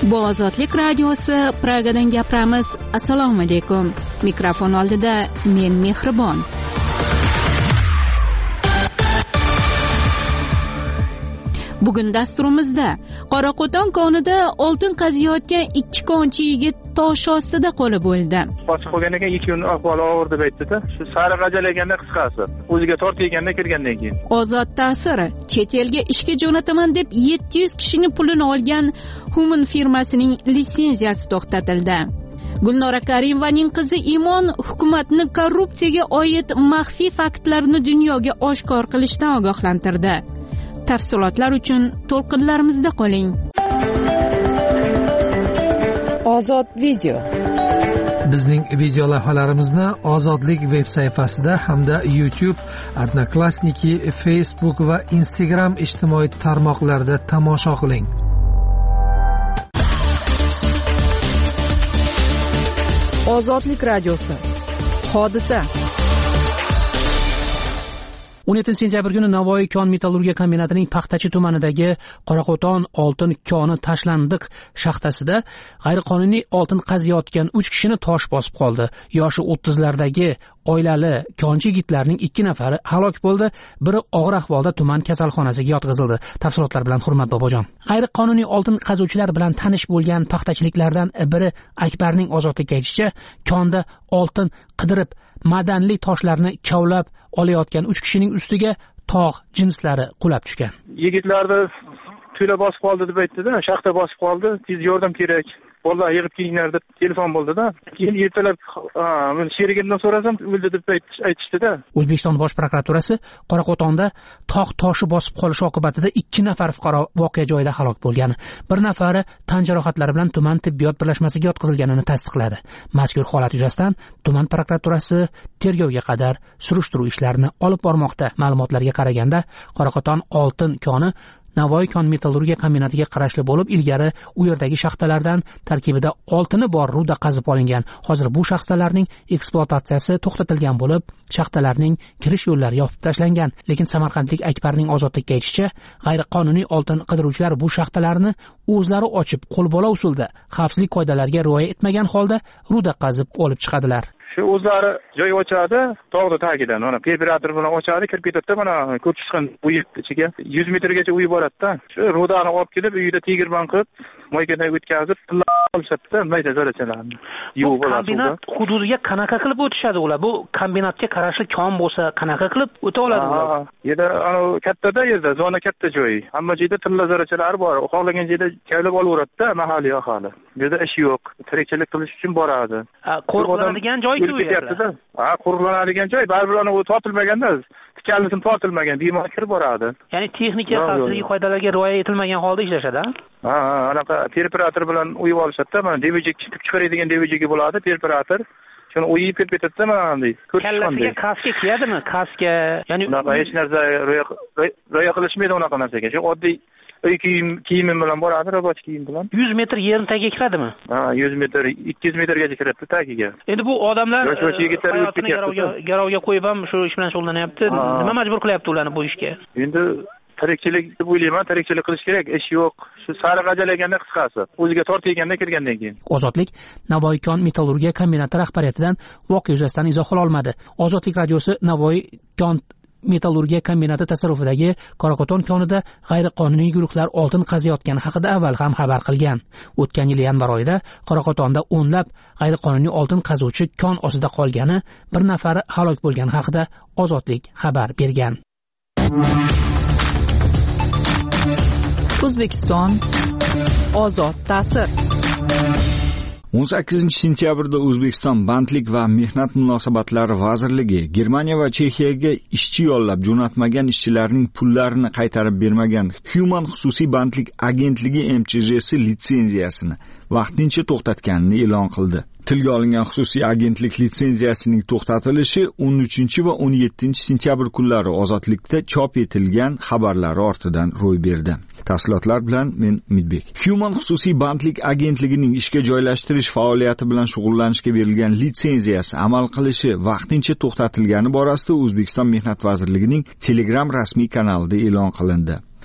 Bu Ozodlik radiosi, Pragadan gapiramiz. Assalomu alaykum. Mikrofon oldida men Mehribon. Bugun dasturimizda Qoraqo'ton konida oltin qaziyotgan 2 konchi yigit tosh ostida qolib o'ldi. Qochib qolgan ekan, 2 kun ahvoli og'ir deb aytdi-da. Shu sariq ajalaganda qisqasi, o'ziga tortganda kirgandan keyin. Ozod ta'siri: chet elga ishga jo'nataman deb 700 kishining pulini olgan Human firmasining litsenziyasi to'xtatildi. Gulnora Karimovaning qizi Imon hukumatni korrupsiyaga oid maxfiy faktlarni dunyoga oshkor qilishdan ogohlantirdi. Tafsilotlar uchun to'lqinlarimizda qoling. Ozod video. Bizning video lavhalarimizni Ozodlik veb sayfasida hamda YouTube, Odnoklassniki, Facebook va Instagram ijtimoiy tarmoqlarida tomosha qiling. Ozodlik radiosi. Hodisa 17-sentyabr kuni Navoiy kon metallurgiya kombinatining Paxtachi tumanidagi Qoraqo'ton oltin koni tashlandiq shaxtasida g'ayriqonuniy oltin qaziyotgan 3 kishini tosh bosib qoldi. Yoshi 30lardagi oilali konchi yigitlarning 2 nafari halok bo'ldi, biri og'ir ahvolda tuman kasalxonasiga yotqizildi. Tafsilotlar bilan Hurmat Bobojon. G'ayriqonuniy oltin qazuvchilar bilan tanish bo'lgan paxtachiliklardan biri Akbarning ozodlikka aytishicha, konda oltin qidirib madanli toshlarni kavlab olayotgan 3 kishining ustiga tog' jinslari qulab tushgan. Yigitlarni to'la bosib qoldi deb aytdi-da, shaxta bosib qoldi, tez yordam kerak. Vallahi yig'ib kelinglar deb telefon bo'ldi-da. Keyin ertalab men sherigimdan so'rasam, o'ldi deb aytishdi-da. O'zbekiston Bosh prokuraturasi Qoraqo'tonda tog' toshi bosib qolish oqibatida 2 nafar fuqaro voqea joyida halok bo'lgan. Bir nafari tan jarohatlari bilan tuman tibbiyot birlashmasiga yotqizilganini tasdiqladi. Mazkur holat yuzasidan tuman prokuraturasi tergovga qadar surishtiruv ishlarini olib bormoqda. Ma'lumotlarga qaraganda, Qoraqo'ton oltin koni Navoiy kon metallurgiya kombinatiga qarashli bo'lib, ilgari u yerdagi shaxtalardan tarkibida oltini bor ruda qazib olingan. Hozir bu shaxtalarning ekspluatatsiyasi to'xtatilgan bo'lib, shaxtalarning kirish yo'llari yopib tashlangan. Lekin Samarqandlik Akbarning ozodlikka aytishicha, g'ayriqonuniy oltin qidiruvchilar bu shaxtalarni o'zlari ochib, qo'lbola usulda xavfsizlik qoidalariga rioya etmagan holda ruda qazib olib chiqadilar. Shu o'zlari joy ochadi, tog'da tagidan, mana operator bilan ochadi, kirib ketadi, mana ko'p chiqqan uy ichiga 100 metrgacha uy boradi-da. Shu rodani olib kelib, uyda tegirmon qilib, moykadan o'tkazib, olishadi-da, mayda zarrachalarni. Bu kombinat hududiga qanaqa qilib o'tishadi ular? Bu kombinatga qarashli kon bo'lsa, qanaqa qilib o'ta oladi ular? Yerda kattada yerda, zona katta joy. Hamma joyda tilla zarrachalari bor. Xohlagan joyda kaylab olaveradi-da, mahalliy aholi. Bu yerda ish yo'q, tirikchilik qilish uchun boradi. Qo'rqiladigan joy qo'riqlanadigan joy, baribir u tortilmaganda, tikanlisin tortilmagan, bemor kirib boradi. Ya'ni texnika xavfsizlik qoidalariga rioya etilmagan holda ishlashadi-a? Anaqa operator bilan uyib olishadi-da, mana devijik chiqib chiqaradigan devijigi bo'ladi, operator. Shuni uyib kirib ketadi-da, mana bunday. Kallasiga kaska kiyadimi? Kaska, ya'ni unaqa hech narsa rioya qilishmaydi unaqa narsaga. Shu oddiy uy kiyimi bilan boradi, roboch kiyim bilan. 100 metr yerim tagiga kiradimi? 100 metr, 200 metrgacha kiradi tagiga. Endi bu odamlar garovga qo'yib ham shu ish bilan shug'ullanyapti. Nima majbur qilyapti ularni bu ishga? Endi tirikchilik deb o'ylayman, tirikchilik qilish kerak, ish yo'q. Shu sariq ajalaganda qisqasi, o'ziga tortganda kirgandan keyin. Ozodlik Navoiy kon metallurgiya kombinati rahbariyatidan voqea yuzasidan izoh ololmadi. Ozodlik radiosi Navoiy kon metallurgiya kombinati tasarrufidagi Qoraqo'ton konida g'ayriqonuniy guruhlar oltin qaziyotgani haqida avval ham xabar qilgan. O'tgan yil yanvar oyida Qoraqo'tonda o'nlab g'ayriqonuniy oltin qazuvchi kon ostida qolgani, bir nafari halok bo'lgani haqida Ozodlik xabar bergan. O'zbekiston ozod ta'sir. 18-sentyabrda O'zbekiston Bandlik va mehnat munosabatlari vazirligi Germaniya va Chexiyaga ishchi yollab jo'natmagan ishchilarning pullarini qaytarib bermagan Human xususiy bandlik agentligi MCJsi litsenziyasini vaqtincha to'xtatganini e'lon qildi. Tilga olingan xususiy agentlik litsenziyasining to'xtatilishi 13 va 17 sentyabr kunlari Ozodlikda chop etilgan xabarlari ortidan ro'y berdi. Tafsilotlar bilan men Umidbek. Human xususiy bandlik agentligining ishga joylashtirish faoliyati bilan shug'ullanishga berilgan litsenziyasi amal qilishi vaqtincha to'xtatilgani borasida O'zbekiston Mehnat vazirligining Telegram rasmiy kanalida e'lon qilindi.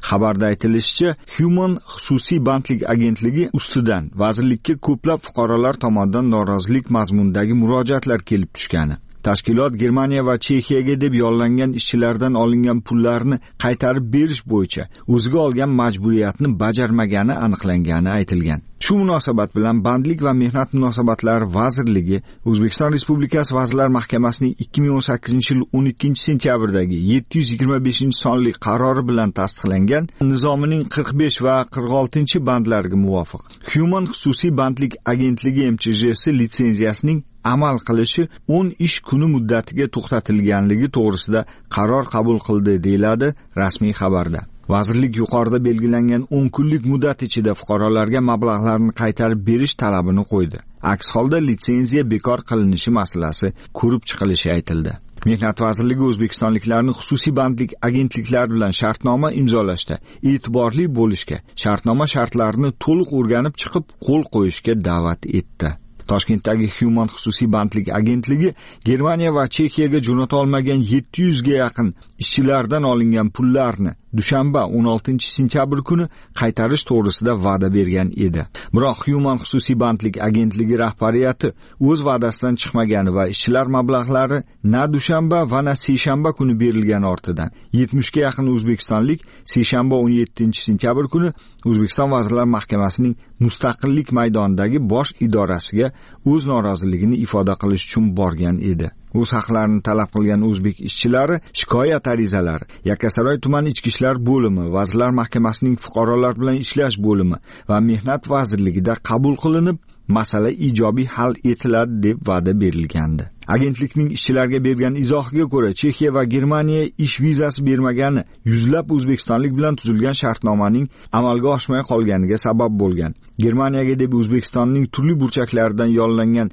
Xabarda aytilishicha, Human xususiy bandlik agentligi ustidan vazirlikka ko'plab fuqarolar tomonidan norozilik mazmunidagi murojaatlar kelib tushgani. Tashkilot Germaniya va Chexiyaga deb yollangan ishchilardan olingan pullarni qaytarib berish bo'yicha o'ziga olgan majburiyatni bajarmagani aniqlangani aytilgan. Shu munosabat bilan Bandlik va mehnat munosabatlari vazirligi O'zbekiston Respublikasi Vazirlar Mahkamasining 2018-yil 12-sentyabrdagi 725-sonli qarori bilan tasdiqlangan nizomining 45 va 46-bandlariga muvofiq Human xususiy bandlik agentligi MCJsi litsenziyasining amal qilishi 10 ish kuni muddatiga to'xtatilganligi to'g'risida qaror qabul qildi, deyiladi rasmiy xabarda. Vazirlik yuqorida belgilangan 10 kunlik muddat ichida fuqarolarga mablag'larni qaytarib berish talabini qo'ydi. Aks holda litsenziya bekor qilinishi masalasi ko'rib chiqilishi aytildi. Mehnat vazirligi o'zbekistonliklarni xususiy bandlik agentliklari bilan shartnoma imzolashda e'tiborli bo'lishga, shartnoma shartlarini to'liq o'rganib chiqib qo'l qo'yishga da'vat etdi. Toshkentdagi Human xususiy bandlik agentligi Germaniya va Chexiyaga jo'nata olmagan 700 ga yaqin ishchilardan olingan pullarni dushanba 16-sentyabr kuni qaytarish to'g'risida va'da bergan edi. Biroq Human xususiy bandlik agentligi rahbariyati o'z va'dasidan chiqmagani va ishchilar mablag'lari na dushanba va na seshanba kuni berilgani ortidan 70 ga yaqin o'zbekistonlik seshanba 17-sentyabr kuni O'zbekiston Vazirlar Mahkamasining Mustaqillik maydonidagi bosh idorasiga o'z noroziligini ifoda qilish uchun borgan edi. O'z haqlarini talab qilgan o'zbek ishchilari shikoyat arizalari Yakkasaroy tuman ichki ishlar bo'limi, Vazirlar Mahkamasining fuqarolar bilan ishlash bo'limi va Mehnat vazirligida qabul qilinib, masala ijobiy hal etiladi deb va'da berilgandi. Agentlikning ishchilarga bergan izohiga ko'ra, Chexiya va Germaniya ish vizasi bermagani yuzlab o'zbekistonlik bilan tuzilgan shartnomaning amalga oshmay qolganiga sabab bo'lgan. Germaniyaga deb O'zbekistonning turli burchaklaridan yollangan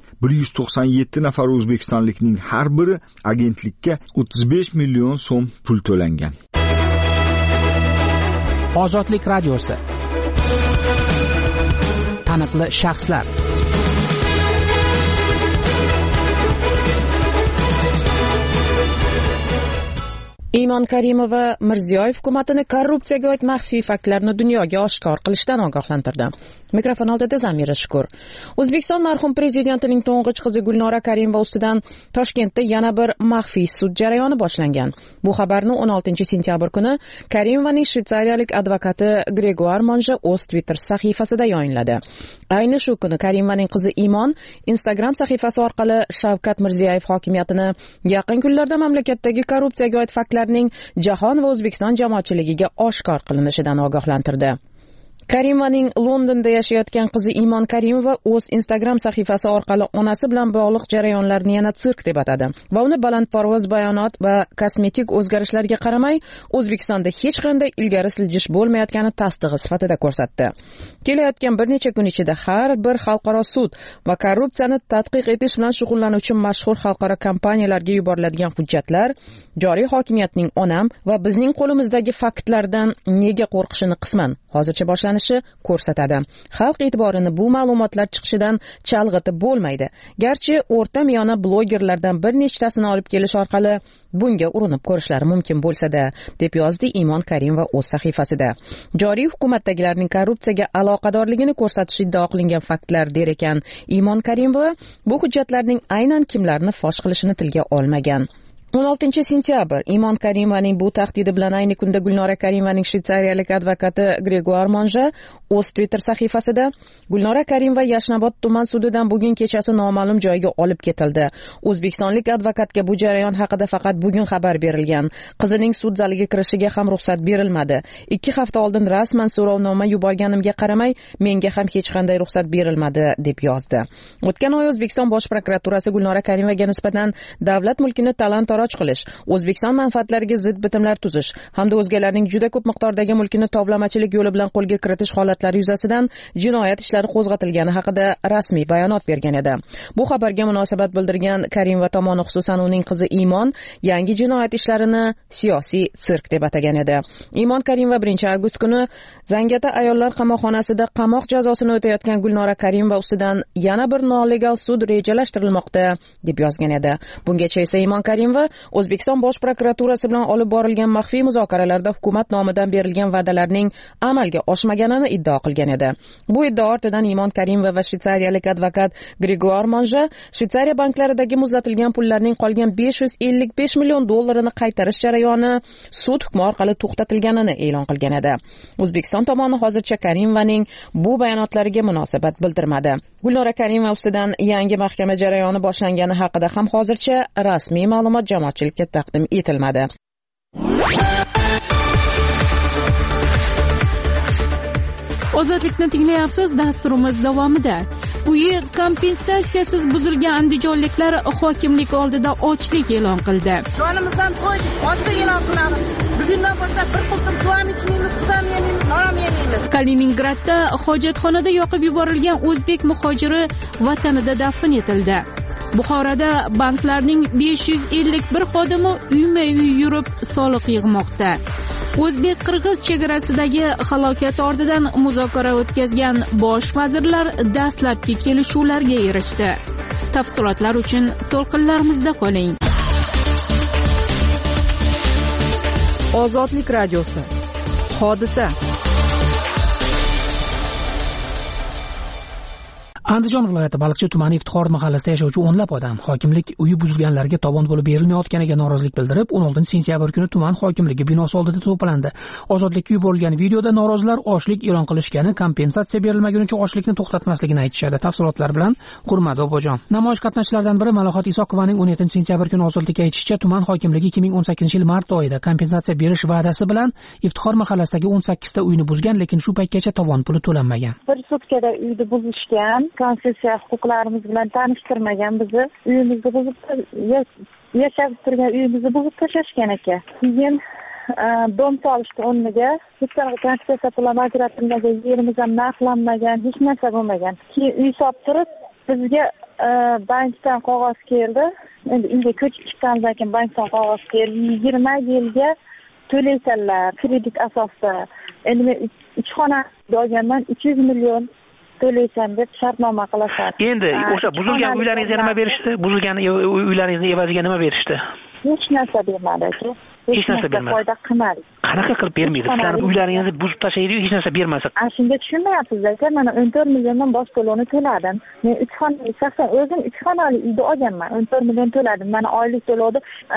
197 nafar o'zbekistonlikning har biri agentlikka 35 million so'm pul to'langan. Ozodlik radiosi. Taniqli shaxslar. Iymon Karimova Mirziyoyev hukumatini korrupsiyaga oid maxfiy faktlarni dunyoga oshkor qilishdan ogohlantirdi. Mikrofon oldida Zamira Shukur. O'zbekiston marhum prezidentining to'ng'ich qizi Gulnora Karimova ustidan Toshkentda yana bir maxfiy sud jarayoni boshlangan. Bu xabarni 16-sentyabr kuni Karimovaning shvetsariyalik advokati Gregoar Monja o'z Twitter sahifasida yayınladi. Ayni shu kuni Karimovaning qizi Iymon Instagram sahifasi orqali Shavkat Mirziyoyev hokimiyatini yaqin kunlarda mamlakatdagi korrupsiyaga oid faktlarning jahon va O'zbekiston jamoatchiligiga oshkor qilinishidan ogohlantirdi. Karimovaning Londonda yashayotgan qizi Iymon Karimova o'z Instagram sahifasi orqali onasi bilan bog'liq jarayonlarni yana sirk deb atadi va uni balandparvoz bayonot va kosmetik o'zgarishlarga qaramay O'zbekistonda hech qanday ilgari siljish bo'lmayotgani tasdig'i sifatida ko'rsatdi. Kelayotgan bir necha kun ichida har bir xalqaro sud va korrupsiyani tadqiq etish bilan shug'ullanuvchi mashhur xalqaro kompaniyalarga yuboriladigan hujjatlar joriy hokimiyatning onam va bizning qo'limizdagi faktlardan nega qo'rqishini qisman hozircha boshlanishi ko'rsatadi. Xalq e'tiborini bu ma'lumotlar chiqishidan chalg'itib bo'lmaydi. Garchi o'rta miyona blogerlardan bir nechtasini olib kelish orqali bunga urinib ko'rishlari mumkin bo'lsa-da, deb yozdi Iymon Karimova o'z sahifasida. Joriy hukumatdagilarning korrupsiyaga aloqadorligini ko'rsatish iddao qilingan faktlar der ekan Iymon Karimova, bu hujjatlarning aynan kimlarni fosh qilishini tilga olmagan. 16-sentyabr Iymon Karimovaning bu tahdidi bilan ayni kunda Gulnora Karimovaning shvetsariyalik advokati Gregoar Monja o'z Twitter sahifasida Gulnora Karimova Yashnobod tuman sudidan bugun kechasi noma'lum joyga olib ketildi. O'zbekistonlik advokatga bu jarayon haqida faqat bugun xabar berilgan. Qizining sud zaliga kirishiga ham ruxsat berilmadi. 2 hafta oldin rasman so'rovnoma yuborganimga qaramay, menga ham hech qanday ruxsat berilmadi deb yozdi. O'tgan oy O'zbekiston bosh prokuraturasi Gulnora Karimovaga nisbatan davlat mulkini talon-taroj qilish, O'zbekiston manfaatlariga zid bitimlar tuzish hamda o'zgalarning juda ko'p miqdordagi mulkini toblamachilik yo'li bilan qo'lga kiritish holatlari yuzasidan jinoyat ishlari qo'zg'atilgani haqida rasmiy bayonot bergan edi. Bu xabarga munosabat bildirgan Karimova tomoni, xususan uning qizi Iymon, yangi jinoyat ishlarini siyosiy sirk deb atagan edi. Iymon Karimova 1-avgust kuni Zangata ayollar qamoqxonasida qamoq jazosini o'tayotgan Gulnora Karimova ustidan yana bir nolegal sud rejalashtirilmoqda deb yozgan edi. Bungacha esa Iymon Karimova O'zbekiston Bosh prokuraturasi bilan olib borilgan maxfiy muzokaralarda hukumat nomidan berilgan va'dalarning amalga oshmaganini iddao qilgan edi. Bu iddao ortidan Imon Karimova va shvetsariyalik advokat Grigor Monja Shvetsariya banklaridagi muzlatilgan pullarning qolgan 555 million dollarini qaytarish jarayoni sud hukmi orqali to'xtatilganini e'lon qilgan edi. O'zbekiston tomoni hozircha Karimovaning bu bayonotlariga munosabat bildirmadi. Gulnora Karimova ustidan yangi mahkama jarayoni boshlangani haqida ham hozircha rasmiy ma'lumot jamoatchilikka taqdim etilmadi. Ozodlikni tinglayapsiz. Dasturimiz davomida uyi kompensatsiyasiz buzilgan andijonliklar hokimlik oldida ochlik e'lon qildi. Jonimizdan qo'ydik, ochlik e'lon qilamiz. Bugundan boshlab bir qultum suv ham ichmaymiz, suv ham yemaymiz, non ham yemaymiz. Kaliningradda hojatxonada yoqib yuborilgan o'zbek muhojiri vatanida dafn etildi. Buxoroda banklarning 551 xodimi uyma-uy yurib soliq yig'moqda. O'zbek-qirg'iz chegarasidagi halokat ortidan muzokara o'tkazgan bosh vazirlar dastlabki kelishuvlarga erishdi. Tafsilotlar uchun to'lqinlarimizda qoling. Ozodlik radiosi. Hodisa. Andijon viloyati Baliqchi tumani Iftixor mahallasida yashovchi o'nlab odam hokimlik uyi buzilganlarga tovon puli berilmayotganiga norozilik bildirib, 16-sentyabr kuni tuman hokimligi binosi oldida to'plandi. Ozodlikka yuborilgan videoda norozilar ochlik e'lon qilishgani, kompensatsiya berilmagunicha ochlikni to'xtatmasligini aytishadi. Tafsilotlar bilan Hurmat Bobojon. Namoyish qatnashchilaridan biri Malohat Isoqovaning 17-sentyabr kuni ozodlikka aytishicha, tuman hokimligi 2018-yil mart oyida kompensatsiya berish va'dasi bilan Iftixor mahallasidagi 18 ta uyni buzgan, lekin shu paytgacha tovon puli to'lanmagan. Bir sutkada uyni buzishgan, konstitutsiya huquqlarimiz bilan tanishtirmagan, bizni uyimizni buzib, yashab turgan uyimizni buzib tashlashgan ekan. Keyin dom solishdi o'rniga, hech qanaqa konstitutsiya pullar ajratilmagan, yerimiz ham narxlanmagan, hech narsa bo'lmagan. Keyin uy solib turib, bizga bankdan qog'oz keldi. Endi uyga ko'chib chiqqanimizdan keyin bankdan qog'oz keldi. 20 yilga to'laysanlar kredit asosida. Endi men 3 xona olganman, 200 million to'laysan deb shartnoma qilasan. Endi o'sha buzilgan uylaringizga nima berishdi? Buzilgan uylaringizni evaziga nima berishdi? Hech narsa bermadi aka. Hech narsa bermadi. Foyda qilmadi. Qanaqa qilib bermaydi? Sizlar uylaringizni buzib tashlaydi-yu, hech narsa bermasa. Shunga tushunmayapsiz aka, mana 14 milliondan bosh to'lovni to'ladim. Men 3 xonali, shaxsan o'zim 3 xonali uyda olganman. 14 million to'ladim. Mana oylik to'lovni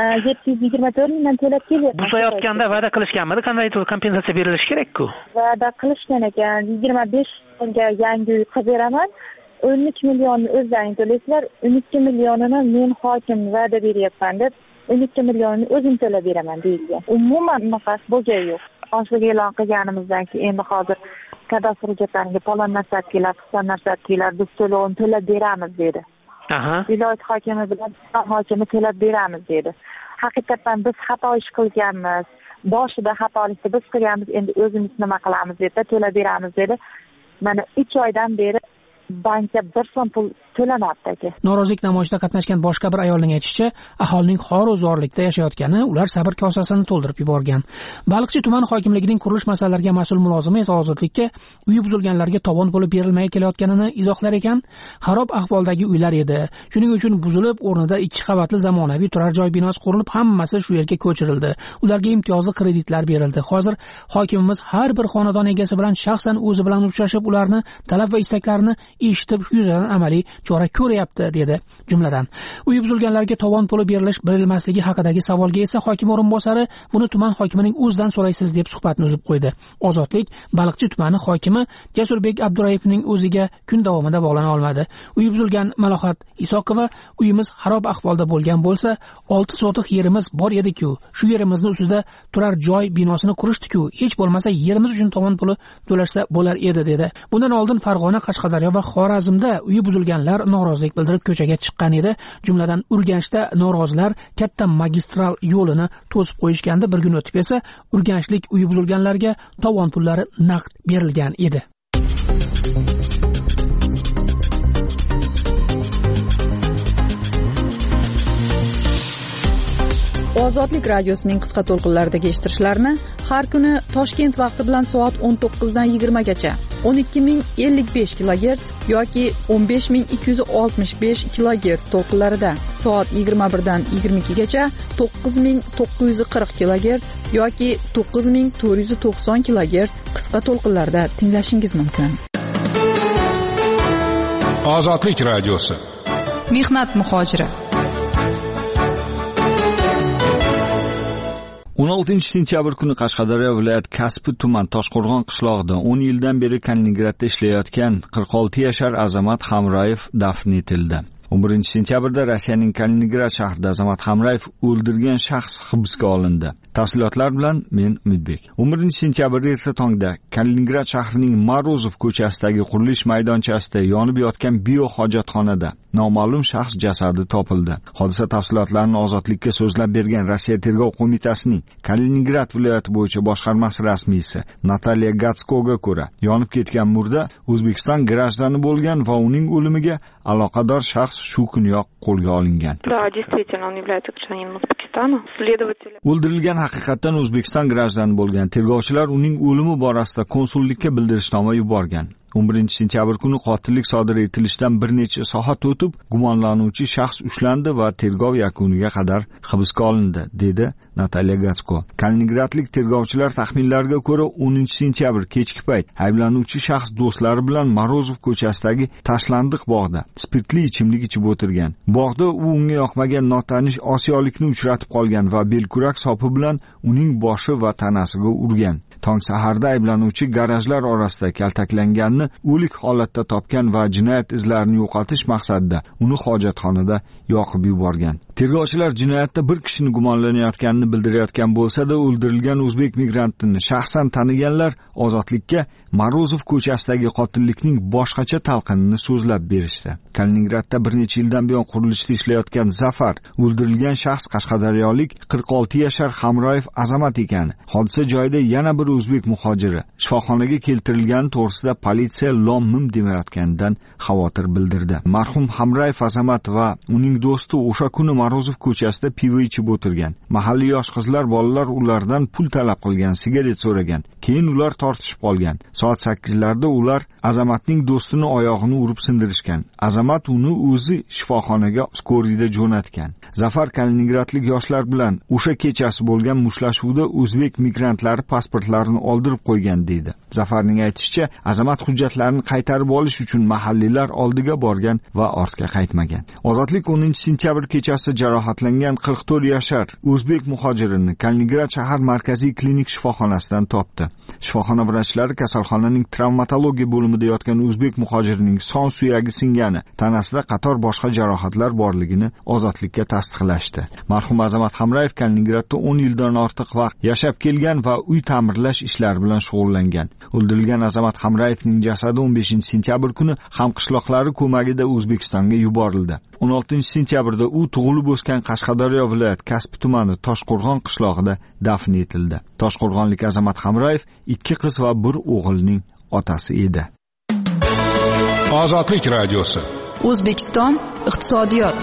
724 mingdan to'lab kelyapman. Buzayotganda va'da qilishganmidi? Qanday kompensatsiya berilishi kerak-ku? Va'da qilishgan ekan. 25 ga yangi uy qilib beraman. 13 millionni o'zlaring to'laysizlar, 12 millionini men hokim va'da beryapman deb 12 millionini o'zim to'lab beraman deyilgan. Umuman bunaqasi bo'lgani yo'q. Ochlik e'lon qilganimizdan keyin endi hozir kadastr hujjatlariga palon narsa kelar, qisqa narsa kelar, biz to'lovni to'lab beramiz dedi. Viloyat hokimi bilan hokimi to'lab beramiz dedi. Haqiqatan biz xato ish qilganmiz. Boshida xatolikni biz qilganmiz, endi o'zimiz nima qilamiz deb to'lab beramiz dedi. Mana 3 oydan beri bankka 1 so'm pul to'lanadi aka. Norozilik namoyishida qatnashgan boshqa bir ayolning aytishicha, aholining xor-o'zorlikda yashayotgani ular sabr kosasini to'ldirib yuborgan. Baliqchi tuman hokimligining qurilish masalalariga mas'ul mulozimi esa ozodlikka uyi buzilganlarga tovon puli berilmay kelayotganini izohlar ekan. Xarob ahvoldagi uylar edi. Shuning uchun buzilib, o'rnida 2 qavatli zamonaviy turar joy binosi qurilib, hammasi shu yerga ko'chirildi. Ularga imtiyozli kreditlar berildi. Hozir hokimimiz har bir xonadon egasi bilan shaxsan o'zi bilan uchrashib, ularni talab va istaklarini eshitib, shu yuzasidan amaliy chora ko'ryapti, dedi. Jumladan, uy buzilganlarga tovon puli berilmasligi haqidagi savolga esa hokim o'rinbosari buni tuman hokimining o'zidan so'raysiz deb suhbatni uzib qo'ydi. Ozodlik Baliqchi tumani hokimi Jasurbek Abdurayevning o'ziga kun davomida bog'lana olmadi. Uy buzilgan Malohat Isoqova, uyimiz xarob ahvolda bo'lgan bo'lsa, 6 sotiq yerimiz bor edi-ku, shu yerimizni ustida turar joy binosini qurishdi-ku, hech bo'lmasa yerimiz uchun tovon puli to'lashsa bo'lar edi, dedi. Bundan oldin Farg'ona, Qashqadaryo va Xorazmda uyi buzilganlar norozilik bildirib ko'chaga chiqqan edi. Jumladan Urganchda norozilar katta magistral yo'lini to'sib qo'yishgandi. Bir kun o'tib esa urganchlik uyi buzilganlarga tovon pullari naqd berilgan edi. Ozodlik radiosining qisqa to'lqinlaridagi eshittirishlarni har kuni Toshkent vaqti bilan soat 19 dan 20 gacha 12055 kHz yoki 15265 kHz to'lqinlarida, soat 21 dan 22 gacha 9940 kHz yoki 9490 kHz qisqa to'lqinlarda tinglashingiz mumkin. Ozodlik radiosi. Mehnat muhojiri. 16 sentyabr kuni Qashqadaryo viloyat Kaspi tuman Toshqo'rg'on qishlog'ida 10 yildan beri Kaliningradda ishlayotgan 46 yashar Azamat Hamrayev dafn etildi. 11 sentyabrda Rossiyaning Kaliningrad shahrida Azamat Hamrayev o'ldirgan shaxs hibsga olindi. Tafsilotlar bilan men Umidbek. 11 sentyabrda erta tongda Kaliningrad shahrining Morozov ko'chasidagi qurilish maydonchasida yonib yotgan biohojatxonada noma'lum shaxs jasadi topildi. Hodisa tafsilotlarini Ozodlikka so'zlab bergan Rossiya tergov qo'mitasining Kaliningrad viloyati bo'yicha boshqarmasi rasmiysi Nataliya Gatskoga ko'ra, yonib ketgan murda O'zbekiston grajdani bo'lgan va uning o'limiga aloqador shaxs shu kuniyoq qo'lga olingan. O'ldirilgan haqiqatan O'zbekiston grajdani bo'lgan. Tergovchilar uning o'limi borasida konsullikka bildirishnoma yuborgan. 11 sentyabr kuni qotillik sodir etilishidan bir necha soat o'tib, gumonlanuvchi shaxs ushlandi va tergov yakuniga qadar hibsga olindi, dedi Nataliya Gatsko. Kaliningradlik tergovchilar taxminlariga ko'ra 10 sentyabr kechki payt ayblanuvchi shaxs do'stlari bilan Morozov ko'chasidagi tashlandiq bog'da spirtli ichimlik ichib o'tirgan. Bog'da u unga yoqmagan notanish osiyolikni uchratib qolgan va belkurak sopi bilan uning boshi va tanasiga urgan. Tong saharda ayblanuvchi garajlar orasida kaltaklanganni o'lik holatda topgan va jinoyat izlarini yo'qotish maqsadida uni hojatxonada yoqib yuborgan. Tergovchilar jinoyatda bir kishini gumonlanayotganini bildirayotgan bo'lsa-da, o'ldirilgan o'zbek migrantini shaxsan taniganlar Ozodlikka Morozov ko'chasidagi qotillikning boshqacha talqinini so'zlab berishdi. Kaliningradda bir necha yildan buyon qurilishda ishlayotgan Zafar, o'ldirilgan shaxs Qashqadaryolik 46 yashar Hamrayev Azamat ekan. Hodisa joyida yana bir o'zbek muhojiri shifoxonaga keltirilgani to'g'risida politsiya lom-mim demayotganidan xavotir bildirdi. Marhum Hamrayev Azamat va uning do'sti o'sha kuni Morozov ko'chasida pivo ichib o'tirgan. Mahalliy yosh qizlar bolalar ulardan pul talab qilgan, sigaret so'ragan. Keyin ular tortishib qolgan. Soat 8larda ular Azamatning do'stini oyog'ini urib sindirishgan. Azamat uni o'zi shifoxonaga skoriyda jo'natgan. Zafar Kaliningradlik yoshlar bilan o'sha kechasi bo'lgan mushtlashuvda o'zbek migrantlari pasportlarini oldirib qo'ygan deydi. Zafarning aytishicha, Azamat hujjatlarini qaytarib olish uchun mahalliylar oldiga borgan va ortga qaytmagan. Ozodlik 10 sentyabr kechasi jarohatlangan 44 yashar o'zbek muhojirini Kaliningrad shahar markaziy klinik shifoxonasidan topdi. Shifoxona vrachlari kasalxonaning travmatologiya bo'limida yotgan o'zbek muhojirining son suyagi singani, tanasida qator boshqa jarohatlar borligini Ozodlikka tasdiqlashdi. Marhum Azamat Hamrayev Kaliningradda 10 yildan ortiq vaqt yashab kelgan va uy ta'mirlash ishlari bilan shug'ullangan. O'ldirilgan Azamat Hamrayevning jasadi 15 sentyabr kuni hamqishloqlari ko'magida O'zbekistonga yuborildi. 16 sentyabrda u tug'ilib o'sgan Qashqadaryo viloyat Kaspi tumani Toshqo'rg'on qishlog'ida dafn etildi. Toshqo'rg'onlik Azamat Hamrayev 2 qiz va 1 o'g'ilning otasi edi. Ozodlik radiosi. O'zbekiston iqtisodiyot.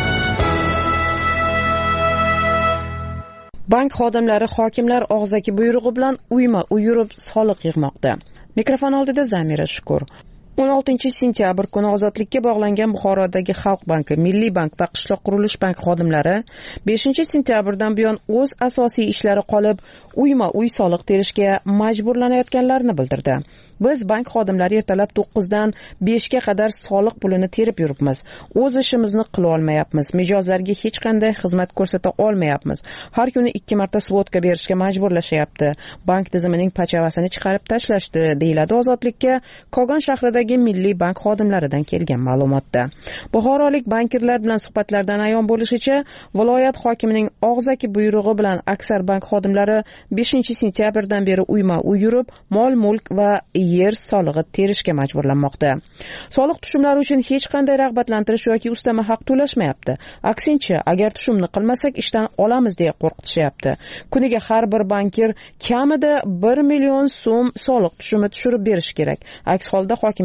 Bank xodimlari hokimlar og'zaki buyrug'i bilan uyma-uy yurib soliq yig'moqda. Mikrofon oldida Zamira Shukur. 16 sentyabr kuni ozodlikka bog'langan Buxorodagi Xalq banki, Milliy bank va qishloq qurilish bank xodimlari 5 sentyabrdan buyon o'z asosiy ishlari qolib, uyma-uy soliq terishga majburlanayotganlarini bildirdi. Biz bank xodimlari ertalab 9 dan 5 ga qadar soliq pulini terib yuribmiz. O'z ishimizni qila olmayapmiz. Mijozlarga hech qanday xizmat ko'rsata olmayapmiz. Har kuni 2 marta svotka berishga majburlashyapti. Bank tizimining pachavasini chiqarib tashlashdi, deyiladi Ozodlikka Kogon shahridagi Milliy bank xodimlaridan kelgan ma'lumotda. Buxorolik bankirlar bilan suhbatlardan ayon bo'lishicha, viloyat hokimining og'zaki buyrug'i bilan aksar bank xodimlari 5 sentyabrdan beri uyma-uy yurib, mol-mulk va yer solig'i terishga majburlanmoqda. Soliq tushumlari uchun hech qanday rag'batlantirish yoki ustama haq to'lashmayapti. Aksincha, agar tushumni qilmasak ishdan olamiz deya qo'rqitishyapti. Kuniga har bir bankir kamida 1 million so'm soliq tushumi tushirib berish kerak. Aks holda hokimiyat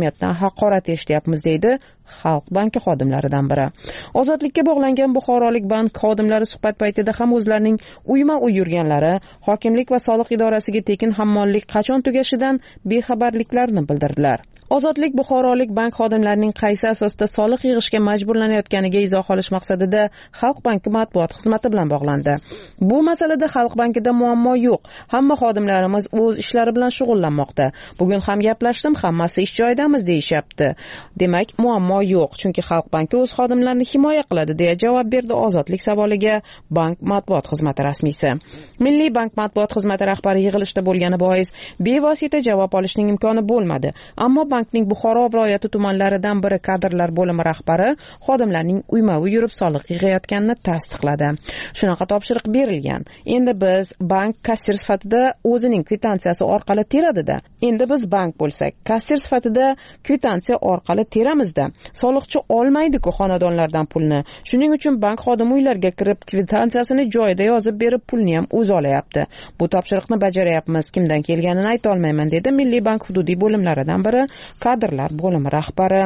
jamiyatdan haqorat eshityapmiz, deydi Xalq banki xodimlaridan biri. Ozodlikka bog'langan Buxorolik bank xodimlari suhbat paytida ham o'zlarining uyma-uy yurganlari, hokimlik va soliq idorasiga tekin hammollik qachon tugashidan bexabarliklarini bildirdilar. Ozodlik Buxorolik bank xodimlarining qaysi asosda soliq yig'ishga majburlanayotganiga izoh olish maqsadida Xalq banki matbuot xizmati bilan bog'landi. Bu masalada Xalq bankida muammo yo'q. Hamma xodimlarimiz o'z ishlari bilan shug'ullanmoqda. Bugun ham gaplashdim, hammasi ish joyidamiz deyishyapti. Demak, muammo yo'q, chunki Xalq banki o'z xodimlarini himoya qiladi, deya javob berdi Ozodlik savoliga bank matbuot xizmati rasmiysi. Milliy bank matbuot xizmati rahbari yig'ilishda bo'lgani bois bevosita javob olishning imkoni bo'lmadi. Ammo bankning Buxoro viloyati tumanlaridan biri kadrlar bo'limi rahbari xodimlarning uyma-uy yurib soliq yig'ayotganini tasdiqladi. Shunaqa topshiriq berilgan. Endi biz bank kassir sifatida o'zining kvitantsiyasi orqali teradida. Endi biz bank bo'lsak, kassir sifatida kvitansiya orqali teramizda. Soliqchi olmaydi-ku xonadonlardan pulni. Shuning uchun bank xodimi uylarga kirib kvitantsiyasini joyida yozib berib pulni ham o'zi olayapti. Bu topshiriqni bajaryapmiz. Kimdan kelganini ayta olmayman, dedi Milliy bank hududiy bo'limlaridan biri kadrlar bo'limi rahbari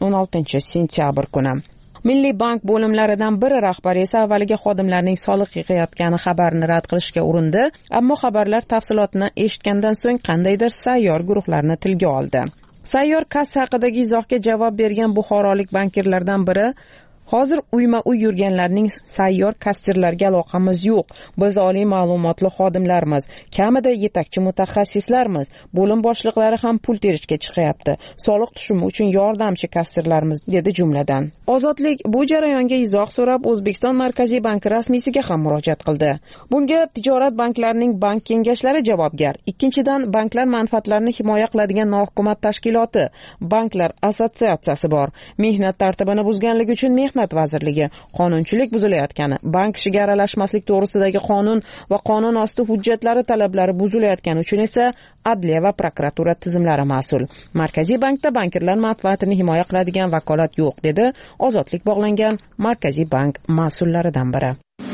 16-sentyabr kuni. Milliy bank bo'limlaridan biri rahbari esa avvaliga xodimlarning soliq yig'ayotgani xabarini rad qilishga urindi, ammo xabarlar tafsilotini eshitgandan so'ng qandaydir sayyor guruhlarni tilga oldi. Sayyor kassa haqidagi izohga javob bergan buxorolik bankirlardan biri: hozir uyma-uy yurganlarning sayyor kassirlarga aloqamiz yo'q. Biz oliy ma'lumotli xodimlarmiz, kamida yetakchi mutaxassislarmiz. Bo'lim boshliqlari ham pul terishga chiqyapti. Soliq tushumi uchun yordamchi kassirlarmiz, dedi jumladan. Ozodlik bu jarayonga izoh so'rab O'zbekiston Markaziy banki rasmiysiga ham murojaat qildi. Bunga tijorat banklarining bank kengashlari javobgar. Ikkinchidan, banklar manfaatlarini himoya qiladigan nohukumat tashkiloti, banklar assotsiatsiyasi bor. Mehnat tartibini buzganligi uchun Mehnat vazirligi, qonunchilik buzilayotgani, bank ishiga aralashmaslik to'g'risidagi qonun va qonun osti hujjatlari talablari buzilayotgani uchun esa adliya va prokuratura tizimlari mas'ul. Markaziy bankda bankirlar manfaatini himoya qiladigan vakolat yo'q, dedi Ozodlik bog'langan Markaziy bank mas'ullaridan biri.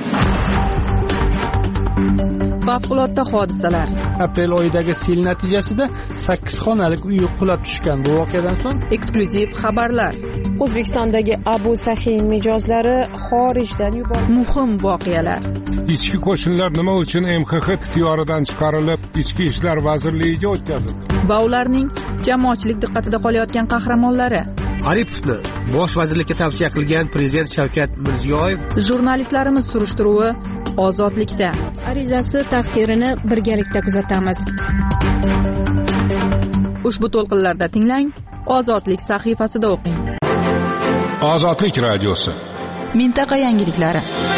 Favqulodda hodisalar. Aprel oyidagi sel natijasida 8 xonalik uy qulab tushgan. Bu voqeadan so'ng eksklyuziv xabarlar. O'zbekistondagi Abu Sahin mijozlari xorijdan yuborildi. Muhim voqealar. Ichki qo'shinlar nima uchun MXX ixtiyoridan chiqarilib, Ichki ishlar vazirligiga o'tkazildi? Va ularning jamoatchilik diqqatida qolayotgan qahramonlari. Aripovni bosh vazirlikka tavsiya qilgan prezident Shavkat Mirziyoyev. Jurnalistlarimiz surishtiruvi Ozodlikda. Arizasi taqdirini birgalikda kuzatamiz. Ushbu to'lqinlarda tinglang, Ozodlik sahifasida o'qing. Ozodlik radiosi. Mintaqa yangiliklari.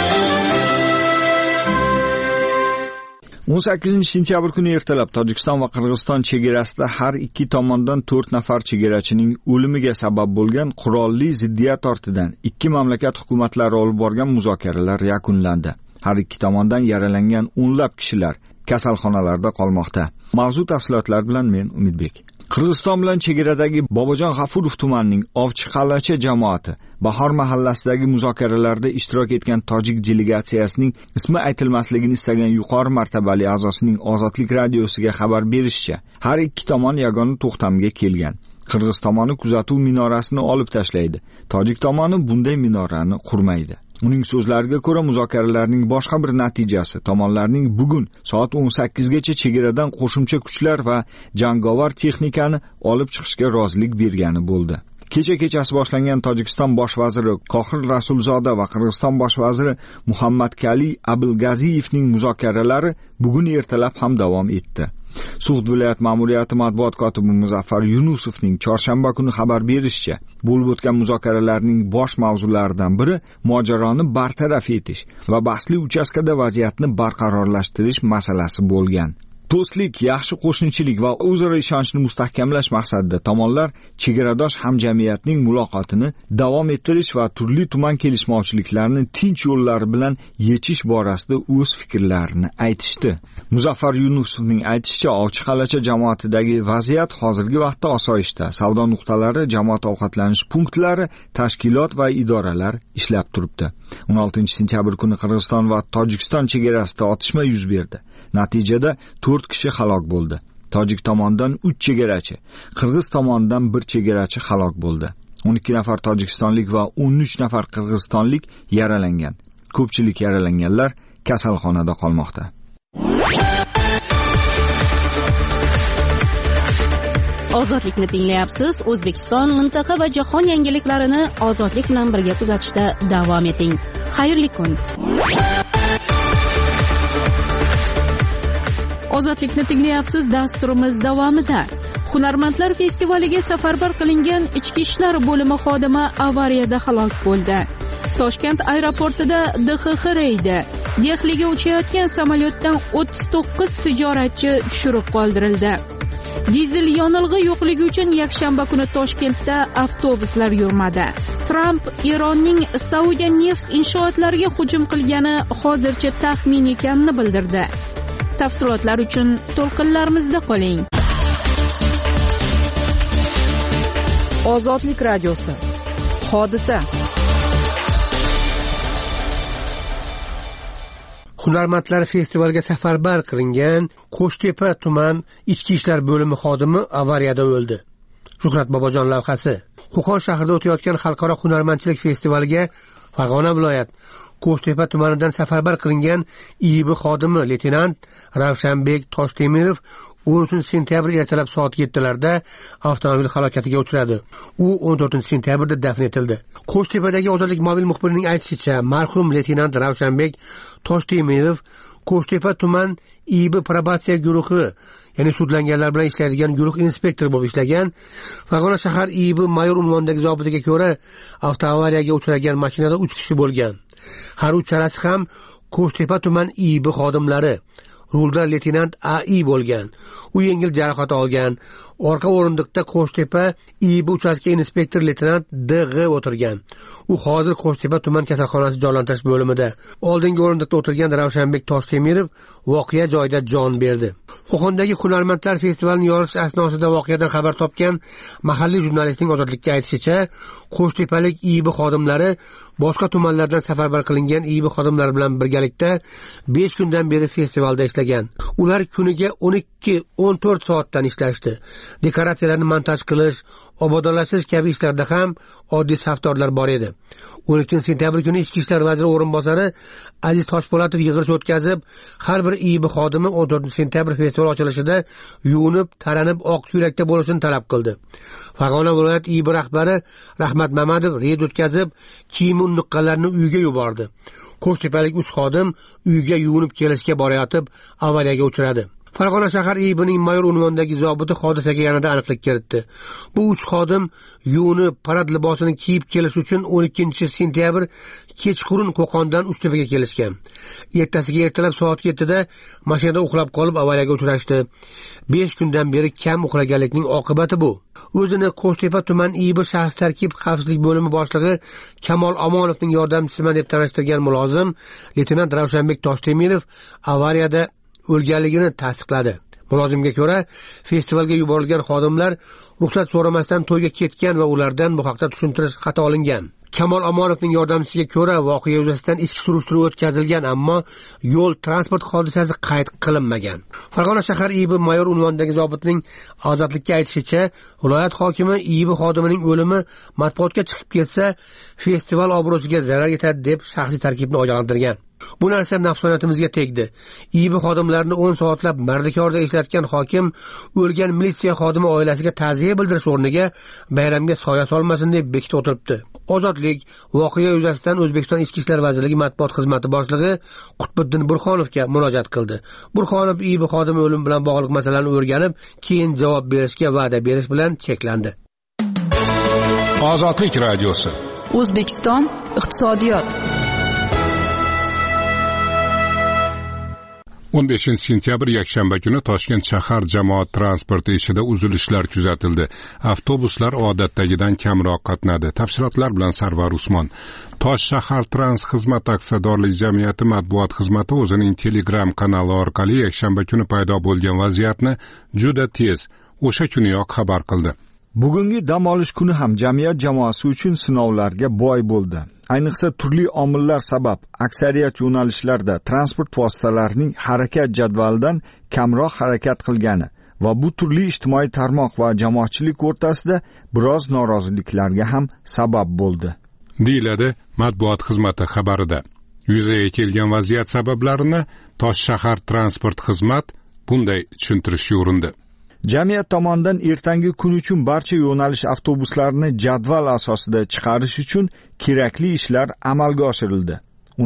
18-sentyabr kuni ertalab Tojikiston va Qirg'iziston chegarasida har ikki tomondan 4 nafar chegarachining o'limiga sabab bo'lgan qurolli ziddiyat ortidan ikki mamlakat hukumatlari olib borgan muzokaralar yakunlandi. Har ikki tomondan yaralangan o'nlab kishilar kasalxonalarda qolmoqda. Mavzu tafsilotlar bilan men Umidbek. Qirg'iziston bilan chegaradagi Bobojon G'afurov tumanining Ovchi Qalacha jamoati Bahor mahallasidagi muzokaralarda ishtirok etgan tojik delegatsiyasining ismi aytilmasligini istagan yuqori martabali a'zosining Ozodlik radiosiga xabar berishicha, har ikki tomon yagona to'xtamga kelgan. Qirg'iz tomoni kuzatuv minorasini olib tashlaydi. Tojik tomoni bunday minorani qurmaydi. Uning so'zlariga ko'ra, muzokaralarning boshqa bir natijasi tomonlarning bugun soat 18 gacha chegaradan qo'shimcha kuchlar va jangovar texnikani olib chiqishga rozilik bergani bo'ldi. Kechasi boshlangan Tojikiston bosh vaziri Qohir Rasulzoda va Qirg'iziston bosh vaziri Muhammadkali Abilgaziyevning muzokaralari bugun ertalab ham davom etdi. Sug'd viloyat ma'muriyati matbuot kotibi Muzaffar Yunusovning chorshanba kuni xabar berishicha, bo'lib o'tgan muzokaralarning bosh mavzularidan biri mojaroni bartaraf etish va bahsli uchastkada vaziyatni barqarorlashtirish masalasi bo'lgan. Do'stlik, yaxshi qo'shnichilik va o'zaro ishonchni mustahkamlash maqsadida tomonlar chegaradosh hamjamiyatning muloqotini davom ettirish va turli tuman kelishmovchiliklarni tinch yo'llar bilan yechish borasida o'z fikrlarini aytishdi. Muzaffar Yunusovning aytishicha, Ovchi Qalacha jamoatidagi vaziyat hozirgi vaqtda osoyishta. Savdo nuqtalari, jamoat ovqatlanish punktlari, tashkilot va idoralar ishlab turibdi. 16-sentyabr kuni Qirg'iziston va Tojikiston chegarasida otishma yuz berdi. Natijada 4 kishi halok bo'ldi. tojik tomonidan 3 chegarachi, qirg'iz tomonidan 1 chegarachi halok bo'ldi. 12 nafar tojikistonlik va 13 nafar qirg'izistonlik yaralangan. Ko'pchilik yaralanganlar kasalxonada qolmoqda. Ozodlikni tinglayapsiz. O'zbekiston, mintaqa va jahon yangiliklarini ozodlik bilan birga kuzatishda davom eting. Xayrli kun. Ozodlikni tinglayapsiz. Dasturimiz davomida Hunarmandlar festivaliga safarbar qilingan ichki ishlar bo'limi xodimi avariyada halok bo'ldi. Toshkent aeroportida DXX reydi. Dehliga uchayotgan samolyotdan 39 tijoratchi tushirib qoldirildi. Dizel yonilg'i yo'qligi uchun yakshanba kuni Toshkentda avtobuslar yurmadi. Tramp Eronning Saudiya neft inshootlariga hujum qilgani hozircha taxmin ekanini bildirdi. Tafsilotlar uchun to'lqinlarimizda qoling. Ozodlik radiosi. Hodisa. Hunarmandlar festivaliga safarbar qilingan Qo'shtepa tuman ichki ishlar bo'limi xodimi avariyada o'ldi. Shuhrat Bobojon lavhasi. Qo'qon shahrida o'tayotgan xalqaro hunarmandchilik festivaliga Farg'ona viloyat Qo'shtepa tumanidan safarbar qilingan IIB xodimi leytenant Ravshanbek Toshtemirov 13-sentyabr ertalab soat 7larda avtomobil halokatiga uchradi. U 14-sentyabrda dafn etildi. Qo'shtepadagi Ozodlik mobil muxbirining aytishicha, marhum leytenant Ravshanbek Toshtemirov Qo'shtepa tuman IIB probatsiya guruhi, ya'ni sudlanganlar bilan ishlaydigan guruh inspektori bo'lib ishlagan. Farg'ona shahar IIB mayor unvonidagi zobitiga ko'ra, avtoavariyaga uchragan mashinada 3 kishi bo'lgan. Har uchalasi ham Qo'shtepa tuman IIB xodimlari. Rulda leytenant AI bo'lgan. U yengil jarohat olgan. Orqa o'rindiqda Qo'shtepa IIB uchastka inspektor leytenant DG o'tirgan. U hozir Qo'shtepa tuman kasalxonasi jonlantirish bo'limida. Oldingi o'rindiqda o'tirgan Ravshanbek Toshtemirov voqea joyida jon berdi. Qo'qondagi hunarmandlar festivalining yorish asnosida voqeadan xabar topgan mahalliy jurnalistning Ozodlikka aytishicha, Qo'shtepalik IIB xodimlari boshqa tumanlardan safarbar qilingan IIB xodimlari bilan birgalikda 5 kundan beri festivalda ishlagan. Ular kuniga 12-14 soatdan ishlashdi. Dekoratsiyalarni montaj qilish, obodonlashtirish kabi ishlarda ham oddiy safdorlar bor edi. 12-sentyabr kuni Ichki ishlar vaziri o'rinbosari Aziz Toshpo'latov yig'ilish o'tkazib, har bir IIB xodimi 14-sentyabr festival ochilishida yuvinib, taranib, oq ko'ylakda bo'lishini talab qildi. Farg'ona viloyat IIB rahbari Rahmat Mamadov reyd o'tkazib, kiyim nuqqalarini uyga yubordi. Qo'shtepalik 3 xodim uyga yuvinib kelishga borayotib avariyaga uchradi. Farg'ona shahar IIBning mayor unvonidagi zobiti hodisaga yanada aniqlik kiritdi. Bu 3 xodim yuvinib parad libosini kiyib kelish uchun 12-sentyabr kechqurun Qo'qondan Uchtepaga kelishgan. Ertasiga ertalab soat 7da mashinada uxlab qolib avariyaga uchrashdi. 5 kundan beri kam uxlaganlikning oqibati bu. O'zini Qo'shtepa tuman IIB shaxs tarkib xavfsizlik bo'limi boshlig'i Kamol Omonovning yordamchisiman deb tanishtirgan mulozim leytenant Ravshanbek Toshtemirov avariyada o'lganligini tasdiqladi. Mulozimga ko'ra, festivalga yuborilgan xodimlar ruxsat so'ramasdan to'yga ketgan va ulardan bu haqda tushuntirish xati olingan. Kamol Omonovning yordamchisiga ko'ra, voqea yuzasidan ichki surishtiruv o'tkazilgan, ammo yo'l transport hodisasi qayd qilinmagan. Farg'ona shahar IIB mayor unvonidagi zobitning Ozodlikka aytishicha, viloyat hokimi IIB xodimining o'limi matbuotga chiqib ketsa, festival obro'siga zarar yetadi deb shaxsiy tarkibni ogohlantirgan. Bu narsa nafsoniyatimizga tegdi. IIB xodimlarini 10 soatlab mardikorda ishlatgan hokim o'lgan militsiya xodimi oilasiga ta'ziya bildirish o'rniga bayramga soya solmasin deb bekitib o'tiribdi. Ozodlik voqea yuzasidan O'zbekiston Ichki ishlar vazirligi matbuot xizmati boshlig'i Qutbiddin Burxonovga murojaat qildi. Burxonov IIB xodimi o'limi bilan bog'liq masalani o'rganib, keyin javob berishga va'da berish bilan cheklandi. Ozodlik radiosi. O'zbekiston iqtisodiyot. 15-sentyabr yakshanba kuni Toshkent shahar jamoat transporti ishida uzilishlar kuzatildi. Avtobuslar odatdagidan kamroq qatnadi. Tafsilotlar bilan Sarvar Usmon. Tosh shahar trans xizmat aksiyadorlik jamiyati matbuot xizmati o'zining Telegram kanali orqali yakshanba kuni paydo bo'lgan vaziyatni juda tez o'sha kuniyoq xabar qildi. Bugungi dam olish kuni ham jamiyat jamoasi uchun sinovlarga boy bo'ldi. Ayniqsa turli omillar sabab aksariyat yo'nalishlarda transport vositalarining harakat jadvalidan kamroq harakat qilgani va bu turli ijtimoiy tarmoq va jamoatchilik o'rtasida biroz noroziliklarga ham sabab bo'ldi, deyiladi matbuot xizmati xabarida. Yuzaga kelgan vaziyat sabablarini Toshshahar transport xizmat bunday tushuntirishga urindi. Jamiyat tomonidan ertangi kun uchun barcha yo'nalish avtobuslarini jadval asosida chiqarish uchun kerakli ishlar amalga oshirildi.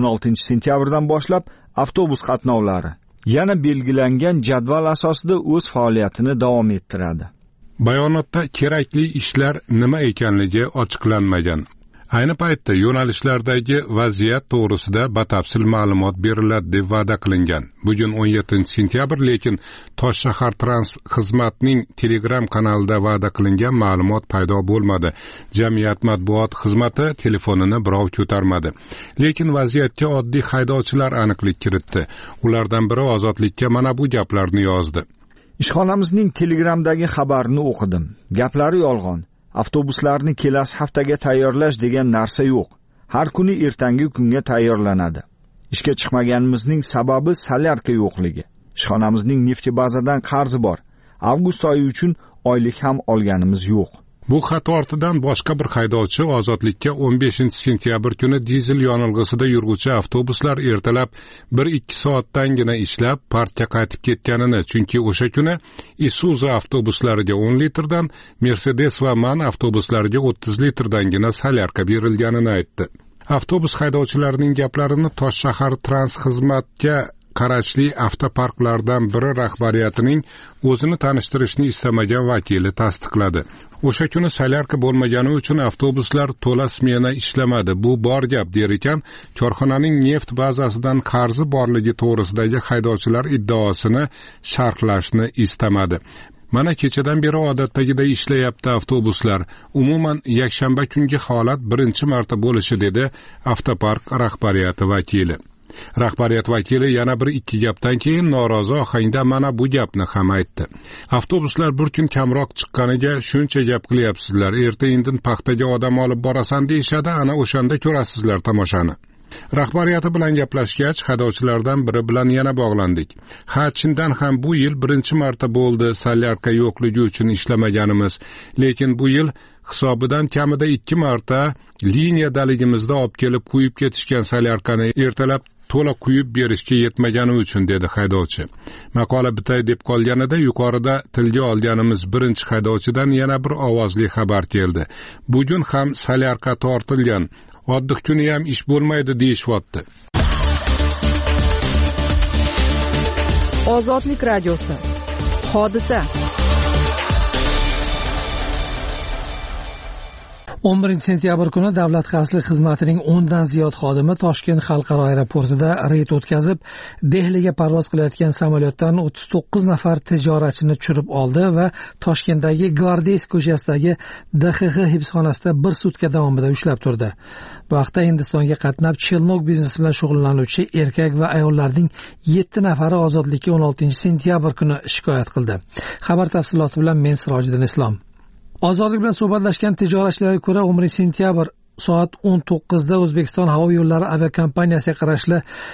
16 sentyabrdan boshlab avtobus qatnovlari yana belgilangan jadval asosida o'z faoliyatini davom ettiradi. Bayonotda kerakli ishlar nima ekanligi ochiqlanmagan. Ayni paytda yo'nalishlardagi vaziyat to'g'risida batafsil ma'lumot beriladi deb va'da qilingan. Bugun 17 sentyabr, lekin Toshshahar transport xizmatining Telegram kanalida va'da qilingan ma'lumot paydo bo'lmadi. Jamiyat matbuot xizmati telefonini birov ko'tarmadi. Lekin vaziyatga oddiy haydovchilar aniqlik kiritdi. Ulardan biri Ozodlikka mana bu gaplarni yozdi. Ishxonamizning Telegramdagi xabarini o'qidim. Gaplari yolg'on. Avtobuslarni kelasi haftaga tayyorlash degan narsa yo'q. Har kuni ertangi kunga tayyorlanadi. Ishga chiqmaganimizning sababi solyarka yo'qligi. Ishxonamizning neftibazadan qarzi bor. Avgust oyi uchun oylik ham olganimiz yo'q. Bu xato ortidan boshqa bir haydovchi Ozodlikka 15 sentyabr kuni dizel yonilg'isida yuruvchi avtobuslar ertalab 1-2 soatdangina ishlab parkka qaytib ketganini, chunki o'sha kuni Isuzu avtobuslariga 10 litrdan, Mercedes va MAN avtobuslariga 30 litrdan solyarka berilganini aytdi. Avtobus haydovchilarining gaplarini Toshshahar trans xizmatga qarashli avtoparklardan biri rahbariyatining o'zini tanishtirishni istamagan vakili tasdiqladi. O'sha kuni solyarka bo'lmagani uchun avtobuslar to'la smena ishlamadi. Bu bor gap der ekan, korxonaning neft bazasidan qarzi borligi to'g'risidagi haydovchilar iddaosini sharhlashni istamadi. Mana kechadan beri odatdagiday ishlayapti avtobuslar. Umuman yakshanba kungi holat birinchi marta bo'lishi, dedi avtopark rahbariyati vakili. Rahbariyat vakili yana bir ikki gapdan keyin norozi ohangda mana bu gapni ham aytdi. Avtobuslar bir kun kamroq chiqqaniga shuncha gap qilyapsizlar. Erta-indin paxtaga odam olib borasan deyishadi, ana o'shanda ko'rasizlar tomoshani. Rahbariyati bilan gaplashgach, haydovchilardan biri bilan yana bog'landik. Ha, chindan ham bu yil birinchi marta bo'ldi solyarka yo'qligi uchun ishlamaganimiz, lekin bu yil hisobidan kamida 2 marta liniyadaligimizda olib kelib qo'yib ketishgan solyarkani ertalab to'la quyib berishga yetmagani uchun, dedi haydovchi. Maqola bitay deb qolganida yuqorida tilga olganimiz birinchi haydovchidan yana bir ovozli xabar keldi. Bugun ham solyarka tortilgan. Oddiy kuni ham ish bo'lmaydi deyishayapti. Ozodlik radiosi. Hodisa. 11 sentyabr kuni Davlat xavfsizlik xizmatining 10 dan ziyod xodimi Toshkent xalqaro aeroportida reyd o'tkazib, Dehliga parvoz qilayotgan samolyotdan 39 nafar tijoratchini tushirib oldi va Toshkentdagi Gvardiys ko'chasidagi DXX hibsxonasida 1 sutka davomida ushlab turdi. Bu vaqtda Hindistonga qatnab Chelnog biznesi bilan shug'ullanuvchi erkak va ayollarning 7 nafari ozodlikka 16 sentyabr kuni shikoyat qildi. Xabar tafsiloti bilan men Sirojiddin Islom. Ozodlik bilan suhbatlashgan tijoratchilarga ko'ra 11 sentyabr soat 19 da O'zbekiston havo yo'llari aviakompaniyasiga qarashli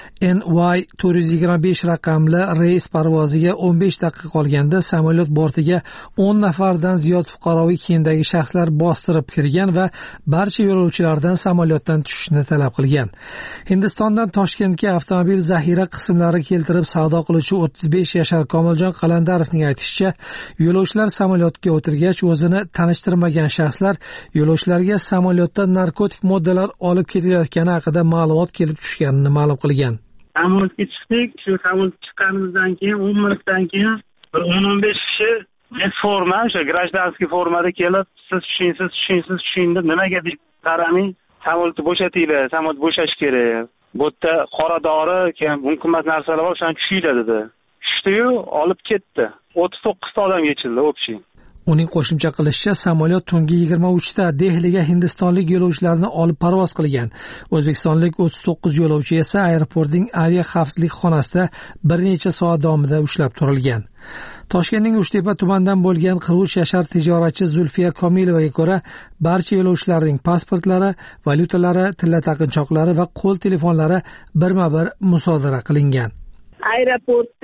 NY425 raqamli reys parvoziga 15 daqiqa qolganda samolyot bortiga 10 nafardan ziyod fuqaroviy kiyimdagi shaxslar bostirib kirgan va barcha yo'lovchilardan samolyotdan tushishni talab qilgan. Hindistondan Toshkentga avtomobil zaxira qismlari keltirib savdo qiluvchi 35 yashar Komiljon Qalandarovning aytishicha, yo'lovchilar samolyotga o'tirgach o'zini tanishtirmagan shaxslar yo'lovchilarga samolyotda narkotik moddalar olib ketilayotgani haqida ma'lumot kelib tushganini ma'lum qilgan. Samolyotga chiqdik. Shu samolyotga chiqqanimizdan keyin 10 minutdan keyin 10-15 kishi forma, o'sha grajdanskiy formada kelib, siz tushing deb nimaga deb qaramay, samolyotni bo'shatinglar, samolyot bo'shash kerak. Bu yerda qora dori, keyin qimmat narsalar bor, o'shani tushinglar dedi. Tushdi-yu, olib ketdi. 39 ta odam yechildi, o'pshi. Uning qo'shimcha qilishicha, samolyot tungi 23 ta Dehliga hindistonlik yo'lovchilarni olib parvoz qilgan. O'zbekistonlik 39 yo'lovchi esa aeroportning avia xavfsizlik xonasida bir necha soat davomida ushlab turilgan. Toshkentning Uchtepa tumanidan bo'lgan 43 yashar tijoratchi Zulfiya Komilovaga ko'ra, barcha yo'lovchilarning pasportlari, valyutalari, tilla taqinchoqlari va qo'l telefonlari birma-bir musodara qilingan. Aeroportda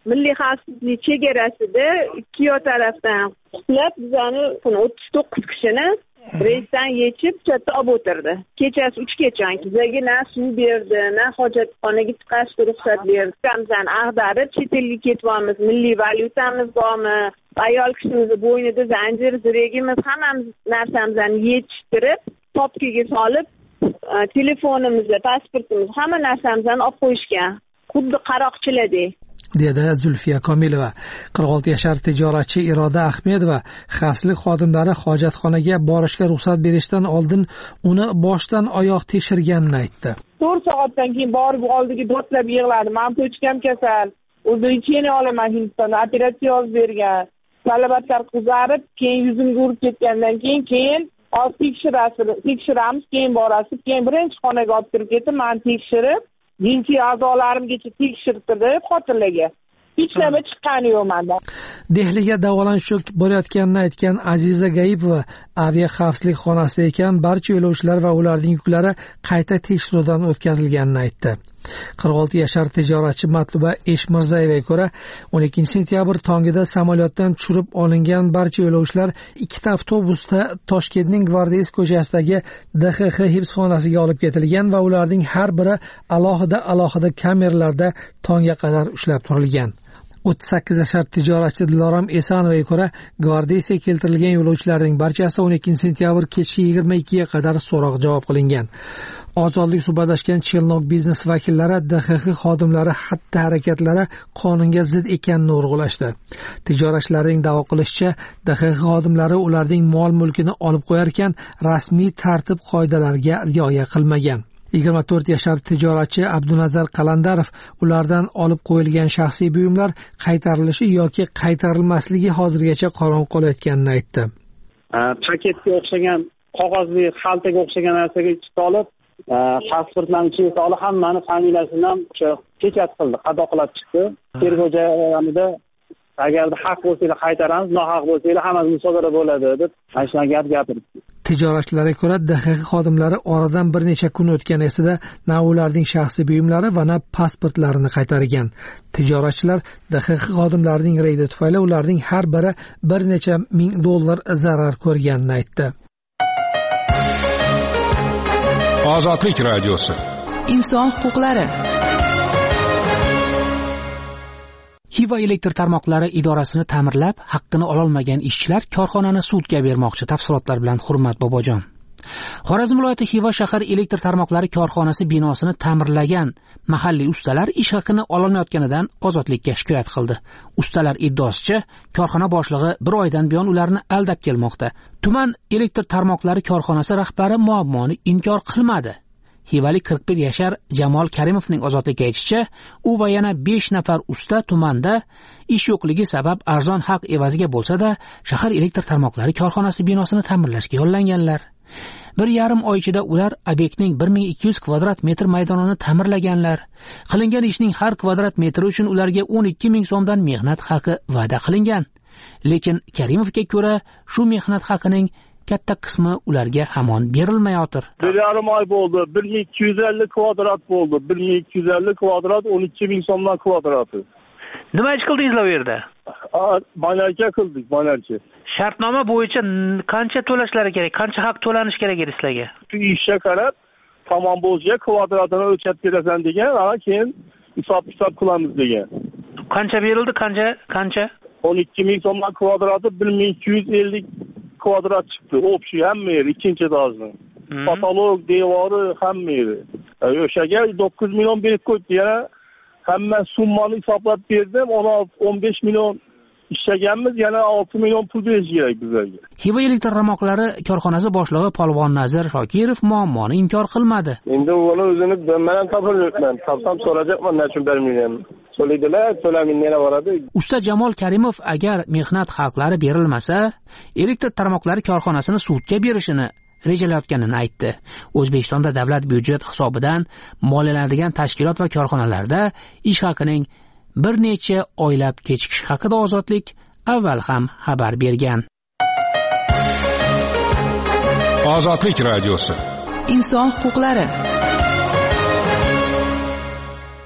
milliy xavfsizlik chegarasida ikki yoq tarafdan qutlab bizani 39 kishini reysdan yechib chatda olib o'tirdi. Kechasi 3gacha bizga na suv berdi, na hojatxonaga chiqishga ruxsat berdi. Bizani ag'darib chet elga ketyapmiz, milliy valyutamiz bormi, ayol kishimizni bo'ynida zanjir, ziregimiz, hammamiz narsamizni yechishtirib, topkiga solib, telefonimizni, pasportimiz, hamma narsamizni olib qo'yishgan. Xuddi qaroqchilardek. dedi Zulfiya Komilova. 46 yashar tijoratchi Iroda Ahmedova xavfsizlik xodimlari hojatxonaga borishga ruxsat berishdan oldin uni boshdan oyoq tekshirganini aytdi. 4 soatdan keyin borib oldiga do'tlab yig'ladi. Men pochkam kasal. O'zi lecheniya olaman Hindistonda, operatsiya olib bergan. Talabatlar qizarib, keyin yuzimga urib ketgandan keyin tekshiramiz, keyin borasiz. Keyin birinchi xonaga olib kirib ketib, men tekshirib jinsiy a'zolarimgacha tekshirtirdi xotirlarga. Hech nima chiqqani yo'q menda. Dehliga davolanish bo'layotganini aytgan Aziza Gaipova avia xavfsizlik xonasida ekan, barcha yo'lovchilar va ularning yuklari qayta tekshiruvdan o'tkazilganini aytdi. 46 yashar tijoratchi Matluba Eshmirzayevaga ko'ra 12 sentyabr tongida samolyotdan tushirib olingan barcha yo'lovchilar ikkita avtobusda Toshkentning Gvardiys ko'chasidagi DXX hibsxonasiga olib ketilgan va ularning har biri alohida kameralarda tongga qadar ushlab turilgan. 38 yashar tijoratchi Dilorom Esanovaga ko'ra Gvardiysga keltirilgan yo'lovchilarning barchasi 12 sentyabr kechki 22 ga qadar so'roq javob qilingan. Ozodlik suhbatlashgan Chelnok biznes vakillari DXX xodimlari xatti-harakatlari qonunga zid ekanini urg'ulashdi. Tijoratchilarning da'vo qilishicha, DXX xodimlari ularning mol-mulkini olib qo'yar ekan, rasmiy tartib qoidalariga rioya qilmagan. 24 yashar tijoratchi Abdunazar Qalandarov ulardan olib qo'yilgan shaxsiy buyumlar qaytarilishi yoki qaytarilmasligi hozirgacha qorong'u qolayotganini aytdi. Paketga o'xshagan qog'ozli xaltaga o'xshagan narsaga ichib olib, pasportlarni ichiga solib, hammani familiyasini ham o'sha pekat qildi, qadoqlab chiqdi. Tergov jarayonida agarda haq bo'lsa qaytaramiz, nohaq bo'lsa hammasi musodara bo'ladi deb mana gap gapirdi. Tijoratchilarga ko'ra, DXX xodimlari oradan bir necha kun o'tgan esida na ularning shaxsiy buyumlari va na pasportlarini qaytargan. Tijoratchilar DXX xodimlarining reydi tufayli ularning har biri bir necha ming dollar zarar ko'rganini aytdi. Ozodlik radiosi. Inson huquqlari. Xiva elektr tarmoqlari idorasini ta'mirlab, haqqini ololmagan ishchilar korxonani sudga bermoqchi. Tafsilotlar bilan Hurmat Bobojon. Xorazm viloyati Xiva shahar elektr tarmoqlari korxonasi binosini ta'mirlagan mahalliy ustalar ish haqini ololmayotganidan ozodlikka shikoyat qildi. Ustalar iddaosicha, korxona boshlig'i bir oydan buyon ularni aldab kelmoqda. Tuman elektr tarmoqlari korxonasi rahbari muammoni inkor qilmadi. Xivalik 41 yashar Jamol Karimovning ozodlikka aytishicha, u va yana 5 nafar usta tumanda ish yo'qligi sabab arzon haq evaziga bo'lsa-da, shahar elektr tarmoqlari korxonasi binosini ta'mirlashga yo'llanganlar. 1,5 oy ichida ular obyektning 1200 kvadrat metr maydonini ta'mirlaganlar. Qilingan ishning har kvadrat metri uchun ularga 12 ming so'mdan mehnat haqi va'da qilingan. Lekin Karimovga ko'ra, shu mehnat haqining katta qismi ularga hamon berilmayotir. 1,5 oy bo'ldi. 1250 kvadrat bo'ldi. 1250 kvadrat 12 ming so'mdan kvadrati. Nima ish qildingizlar u yerda? Banerka qildik, banerka. Shartnoma bo'yicha qancha to'lashlari kerak, qancha haq to'lanish kerak edi sizlarga? Shu ishga qarab, tamom bo'lsa kvadratini o'lchab berasan degan, keyin hisob qilamiz degan. Qancha berildi, qancha? 12 ming so'mdan kvadrati 1250 kvadrat chiqdi. Общий hamma yeri, ikkinchi etaji. Patolog, devori hamma yeri. O'shaga 9 million berib qo'ydi. Yana hamma summani hisoblab berdim. 15 million ishlaganmiz, yana 6 million pul berish kerak bizlarga. Xiva elektr tarmoqlari korxonasi boshlig'i Polvon Nazir Shokirov muammoni inkor qilmadi. Endi uni o'zini men ham topolmayman. Topsam so'rayapman, nechun bermayman. So'laydilar, to'lamin yana boradi. Usta Jamol Karimov agar mehnat haqlari berilmasa, elektr tarmoqlari korxonasini sudga berishini rejalayotganini aytdi. O'zbekistonda davlat byudjet hisobidan moliyalanadigan tashkilot va korxonalarda ish haqining bir necha oylab kechikish haqida ozodlik avval ham xabar bergan. Ozodlik radiosi. Inson huquqlari.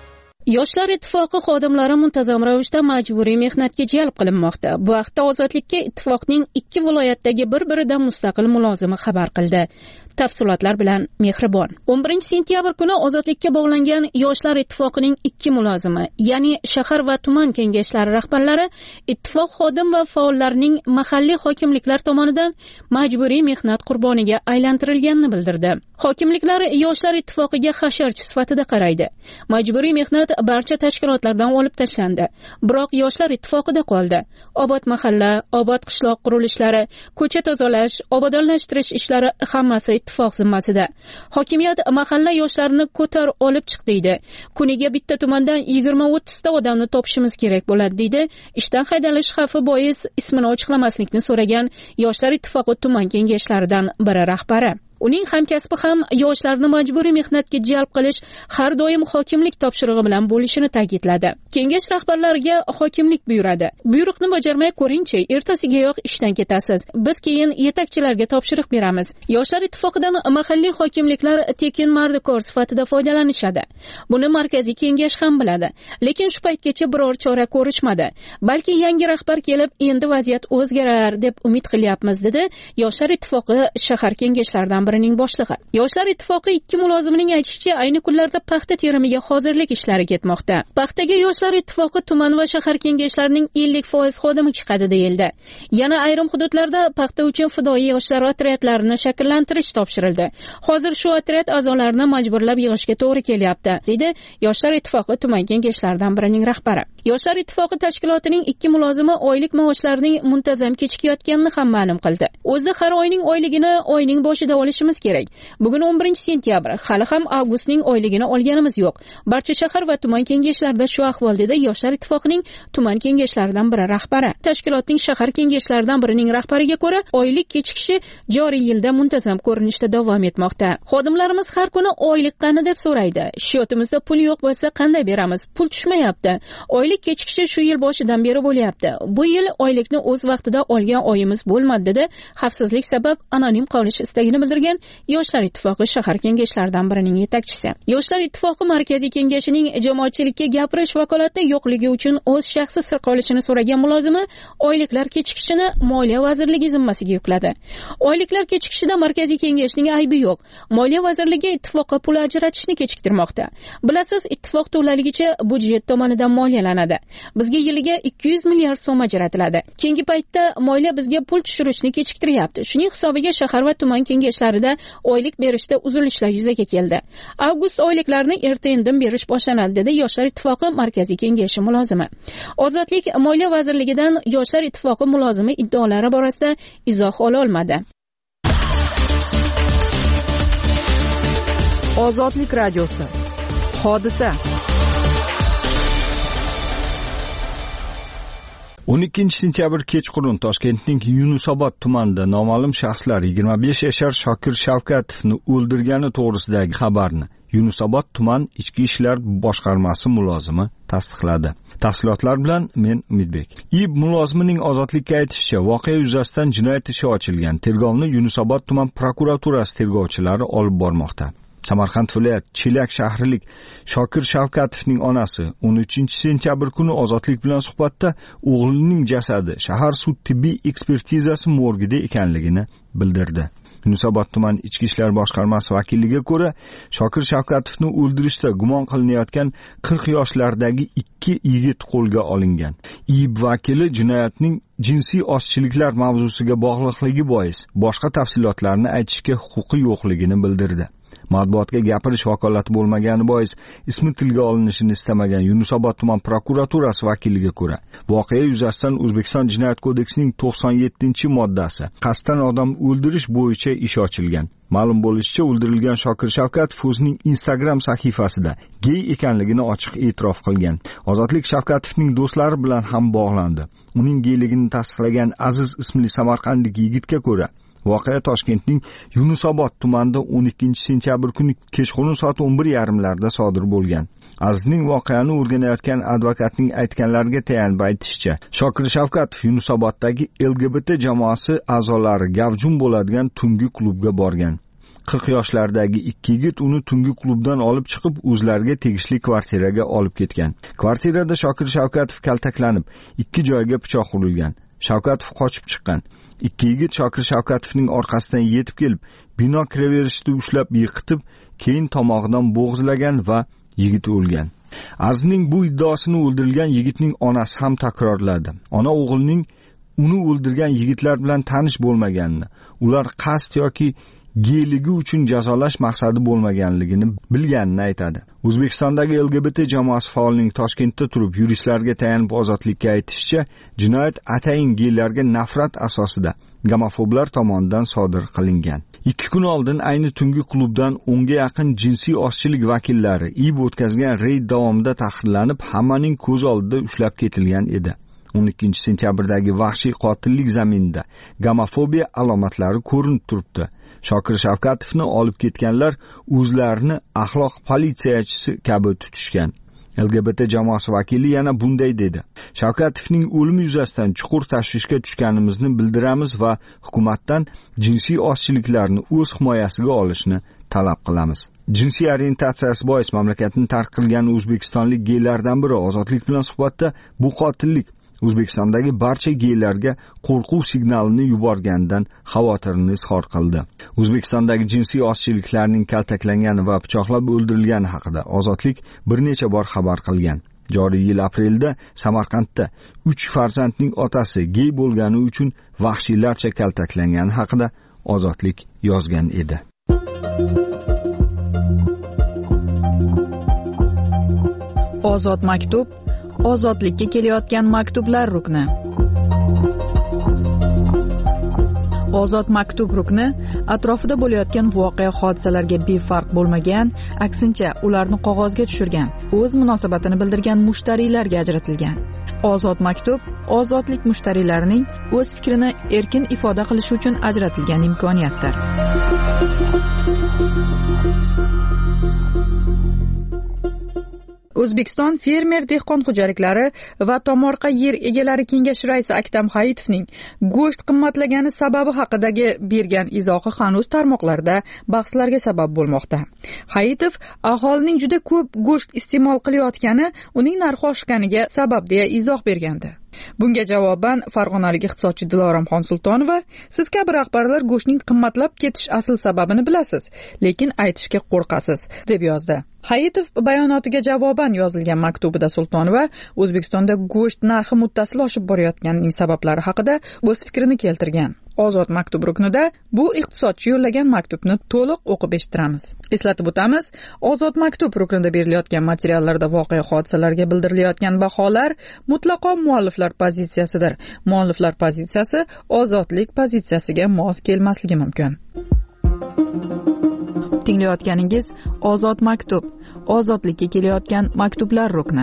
Yoshlar ittifoqi xodimlari muntazam ravishda majburiy mehnatga jalb qilinmoqda. Bu haqda Ozodlikka ittifoqning 2 viloyatdagi bir-biridan mustaqil mulozimi xabar qildi. Tafsilotlar bilan Mehribon. 11 sentyabr kuni Ozodlikka bog'langan Yoshlar ittifoqining 2 mulozimi, ya'ni shahar va tuman kengashlari rahbarlari ittifoq xodim va faollarining mahalliy hokimliklar tomonidan majburiy mehnat qurboniga aylantirilganini bildirdi. Hokimliklar Yoshlar ittifoqiga hasharchi sifatida qaraydi. Majburiy mehnat barcha tashkilotlardan olib tashlandi. Biroq Yoshlar ittifoqida qoldi. Obod mahalla, obod qishloq qurilishlari, ko'cha tozalash, obodonlashtirish ishlari hammasi ittifoq zimmasida. Hokimiyat mahalla yoshlarini ko'tar olib chiq deydi. Kuniga bitta tumandan 20-30 ta odamni topishimiz kerak bo'ladi deydi. Ishdan haydalish xavfi bois ismini ochiqlamaslikni so'ragan Yoshlar ittifoqi tuman kengashlaridan biri rahbari. Uning hamkasbi ham yoshlarni majburiy mehnatga jalb qilish har doim hokimlik topshirig'i bilan bo'lishini ta'kidladi. Kengash rahbarlariga hokimlik buyuradi. Buyruqni bajarmay ko'ringchi, ertasigayoq ishdan ketasiz. Biz keyin yetakchilarga topshiriq beramiz. Yoshlar ittifoqidan mahalliy hokimliklar tekin mardikor sifatida foydalanishadi. Buni markaziy kengash ham biladi. Lekin shu paytgacha biror chora ko'rishmadi. Balki yangi rahbar kelib, endi vaziyat o'zgarar deb umid qilyapmiz, dedi Yoshlar ittifoqi shahar kengashlaridan birining boshlig'i. Yoshlar ittifoqi 2 mulozimining aytishicha, ayni kunlarda paxta terimiga hozirlik ishlari ketmoqda. Paxtaga Yoshlar ittifoqi tuman va shahar kengashlarining 50% xodimi chiqadi deyildi. Yana ayrim hududlarda paxta uchun fidoyi yoshlar otryadlarini shakllantirish topshirildi. Hozir shu otryad a'zolarini majburlab yig'ishga to'g'ri kelyapti, dedi Yoshlar ittifoqi tuman kengashlaridan birining rahbari. Yoshlar ittifoqi tashkilotining 2 mulozimi oylik maoshlarining muntazam kechikayotganini ham ma'lum qildi. O'zi har oyning oyligini oyning boshida olishimiz kerak. Bugun 11 sentyabr, hali ham avgustning oyligini olganimiz yo'q. Barcha shahar va tuman kengashlarida shu ahvol, dedi Yoshlar ittifoqining tuman kengashlaridan biri rahbari. Tashkilotning shahar kengashlaridan birining rahbariga ko'ra, oylik kechikishi joriy yilda muntazam ko'rinishda davom etmoqda. Xodimlarimiz har kuni oylik qani deb so'raydi. Shiyotimizda pul yo'q bo'lsa qanday beramiz? Pul tushmayapti. Oylik kechikishi shu yil boshidan beri bo'lyapti. Bu yil oylikni o'z vaqtida olgan oyimiz bo'lmadi, dedi xavfsizlik sabab anonim qolish istagini bildirgan Yoshlar ittifoqi shahar kengashlaridan birining yetakchisi. Yoshlar ittifoqi markaziy kengashining jamoatchilikka gapirish vakolati yo'qligi uchun o'z shaxsiy sir qolishini so'ragan mulozimi oyliklar kechikishini Moliya vazirligi zimmasiga yukladi. Oyliklar kechikishida markaziy kengashning aybi yo'q. Moliya vazirligi ittifoqqa pul ajratishni kechiktirmoqda. Bilasiz, ittifoq to'laligicha budjet tomonidan moliyalanadi. Bizga yiliga 200 milliard so'm ajratiladi. Keyingi paytda moliya bizga pul tushirishni kechiktiryapti. Shuning hisobiga shahar va tuman kengashlarida oylik berishda uzilishlar yuzaga keldi. Avgust oyliklarini erta-indin berish boshlanadi, dedi Yoshlar ittifoqi markaziy kengashi mulozimi. Ozodlik Moliya vazirligidan Yoshlar ittifoqi mulozimi iddaolari borasida izoh ola olmadi. Ozodlik radiosi. Hodisa. 12 sentyabr kechqurun Toshkentning Yunusobod tumanida noma'lum shaxslar 25 yashar Shokir Shavkatovni o'ldirgani to'g'risidagi xabarni Yunusobod tuman ichki ishlar boshqarmasi mulozimi tasdiqladi. Tafsilotlar bilan men Umidbek. IIB mulozimining Ozodlikka aytishicha, voqea yuzasidan jinoyat ishi ochilgan. Tergovni Yunusobod tuman prokuraturasi tergovchilari olib bormoqda. Samarqand viloyat Chelak shahrilik Shokir Shavkatovning onasi 13 sentyabr kuni Ozodlik bilan suhbatda o'g'lining jasadi shahar sud tibbiy ekspertizasi morgida ekanligini bildirdi. Yunusobod tuman ichki ishlar boshqarmasi vakiliga ko'ra, Shokir Shavkatovni o'ldirishda gumon qilinayotgan 40 yoshlardagi 2 yigit qo'lga olingan. IIB vakili jinoyatning jinsiy ozchiliklar mavzusiga bog'liqligi bois boshqa tafsilotlarni aytishga huquqi yo'qligini bildirdi. Matbuotga gapirish vakolati bo'lmagani bois ismi tilga olinishini istamagan Yunusobod tuman prokuraturasi vakiliga ko'ra, voqea yuzasidan O'zbekiston Jinoyat kodeksining 97-moddasi qasddan odam o'ldirish bo'yicha ish ochilgan. Ma'lum bo'lishicha, o'ldirilgan Shokir Shavkatov o'zining Instagram sahifasida gey ekanligini ochiq e'tirof qilgan. Ozodlik Shavkatovning do'stlari bilan ham bog'landi. Uning geyligini tasdiqlagan Aziz ismli samarqandlik yigitga ko'ra, voqea Toshkentning Yunusobod tumanida 12 sentyabr kuni kechqurun soat 11:30larda sodir bo'lgan. Azizning voqeani o'rganayotgan advokatning aytganlariga tayanib aytishicha, Shokir Shavkatov Yunusoboddagi LGBT jamoasi a'zolari gavjum bo'ladigan tungi klubga borgan. 40 yoshlardagi ikki yigit uni tungi klubdan olib chiqib, o'zlariga tegishli kvartiraga olib ketgan. Kvartirada Shokir Shavkatov kaltaklanib, 2 joyga pichoq urilgan. Shavkatov qochib chiqqan. Ikki yigit Shokir Shavkatovning orqasidan yetib kelib, bino kiraverishda ushlab yiqitib, keyin tomog'idan bo'g'izlagan va yigit o'lgan. Azizning bu iddaosini o'ldirilgan yigitning onasi ham takrorladi. Ona o'g'ilning uni o'ldirgan yigitlar bilan tanish bo'lmaganini, ular qasd yoki geyligi uchun jazolash maqsadi bo'lmaganligini bilganini aytadi. O'zbekistondagi LGBT jamoasi faolining Toshkentda turib yuristlarga tayanib ozodlikka aytishicha, jinoyat atayin geylarga nafrat asosida gomofoblar tomonidan sodir qilingan. 2 kun oldin ayni tungi klubdan 10 ga yaqin jinsiy ozchilik vakillari IB o'tkazgan reyd davomida tahrirlanib, hammaning ko'z oldida ushlab ketilgan edi. 12 sentyabrdagi vahshiy qotillik zaminida gomofobiya alomatlari ko'rinib turibdi. Shokir Shavkatovni olib ketganlar o'zlarini axloq politsiyachisi kabi tutishgan. LGBT jamoasi vakili yana bunday dedi: Shavkatovning o'limi yuzasidan chuqur tashvishga tushganimizni bildiramiz va hukumatdan jinsiy ozchiliklarni o'z himoyasiga olishni talab qilamiz. Jinsiy orientatsiyasi bois mamlakatni tark qilgan o'zbekistonlik geylardan biri ozodlik bilan suhbatda bu qotillik O'zbekistondagi barcha geylarga qo'rquv signalini yuborgandan xavotirini izhor qildi. O'zbekistondagi jinsiy ozchiliklarning kaltaklangani va pichoqlab o'ldirilgani haqida Ozodlik bir necha bor xabar qilgan. Joriy yil aprelda Samarqandda 3 farzandning otasi gey bo'lgani uchun vahshiylarcha kaltaklangani haqida Ozodlik yozgan edi. Ozod maktub, ozodlikka kelayotgan maktublar rukni. Ozod maktub rukni atrofida bo'layotgan voqea hodisalarga befarq bo'lmagan, aksincha ularni qog'ozga tushirgan, o'z munosabatini bildirgan mushtariylarga ajratilgan. Ozod maktub ozodlik mushtariylarining o'z fikrini erkin ifoda qilishi uchun ajratilgan imkoniyatdir. O'zbekiston fermer dehqon xo'jaliklari va tomorqa yer egalari kengashi raisi Aktam Hayitovning go'sht qimmatlagani sababi haqidagi bergan izohi hanuz tarmoqlarda bahslarga sabab bo'lmoqda. Hayitov aholining juda ko'p go'sht iste'mol qilayotgani uning narxi oshganiga sabab deya izoh bergandi. Bunga javoban farg'onalik iqtisodchi Diloromxon Sultonova: siz kabi rahbarlar go'shtning qimmatlab ketish asl sababini bilasiz, lekin aytishga qo'rqasiz, deb yozdi. Hayitov bayonotiga javoban yozilgan maktubida Sultonova O'zbekistonda go'sht narxi muttasil oshib borayotganining sabablari haqida o'z fikrini keltirgan. Ozod maktub ruknida bu iqtisodchi yo'llagan maktubni to'liq o'qib eshittiramiz. Eslatib o'tamiz, Ozod maktub ruknida berilayotgan materiallarda voqea hodisalarga bildirilayotgan baholar mutlaqo mualliflar pozitsiyasidir. Mualliflar pozitsiyasi ozodlik pozitsiyasiga mos kelmasligi mumkin. Tinglayotganingiz Ozod maktub, ozodlikka kelayotgan maktublar rukni.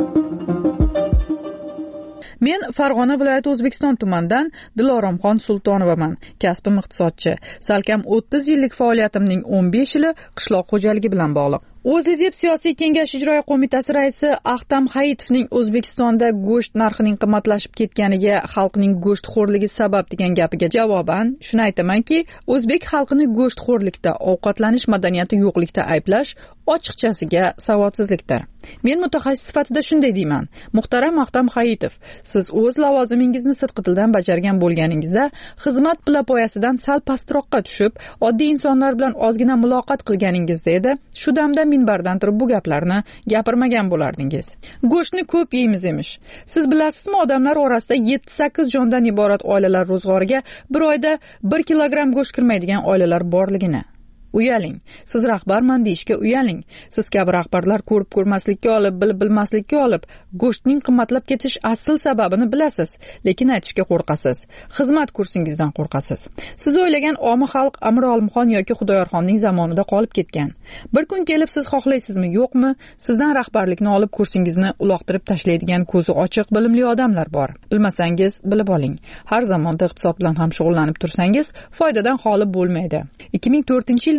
Men Farg'ona viloyati O'zbekiston tumanidan Diloromxon Sultonovaman. Kasbim iqtisodchi. Salkam 30 yillik faoliyatimning 15 yili qishloq xo'jaligi bilan bog'liq. O'zLiDeP siyosiy kengash ijroiya qo'mitasi raisi Aktam Hayitovning O'zbekistonda go'sht narxining qimmatlashib ketganiga xalqning go'shtxo'rligi sabab degan gapiga javoban shuni aytamanki, o'zbek xalqini go'shtxo'rlikda, ovqatlanish madaniyati yo'qlikda ayblash ochiqchasiga savodsizlikdir. Men mutaxassis sifatida shunday deyman: muhtaram Aktam Hayitov, siz o'z lavozimingizni sidqidildan bajargan bo'lganingizda xizmat pillapoyasidan sal pastroqqa tushib, oddiy insonlar bilan ozgina muloqot qilganingizda edi, shu damda minbardan turib bu gaplarni gapirmagan bo'lardingiz. Go'shtni ko'p yeymiz emish. Siz bilasizmi, odamlar orasida 7-8 jondan iborat oilalar ro'zg'origa bir oyda 1 kilogramm go'sht kirmaydigan oilalar borligini. Uyaling. Siz rahbarman deyishga uyaling. Siz kabi rahbarlar ko'rib ko'rmaslikka olib, bilib bilmaslikka olib, go'shtning qimmatlab ketish asl sababini bilasiz, lekin aytishga qo'rqasiz. Xizmat kursingizdan qo'rqasiz. Siz o'ylagan omi xalq Amir Olimxon yoki Xudoyorxonning zamonida qolib ketgan. Bir kun kelib siz xohlaysizmi, yo'qmi, sizdan rahbarlikni olib kursingizni uloqtirib tashlaydigan ko'zi ochiq, bilimli odamlar bor. Bilmasangiz bilib oling. Har zamonda iqtisod bilan ham shug'ullanib tursangiz, foydadan xoli bo'lmaydi. 2004-yildan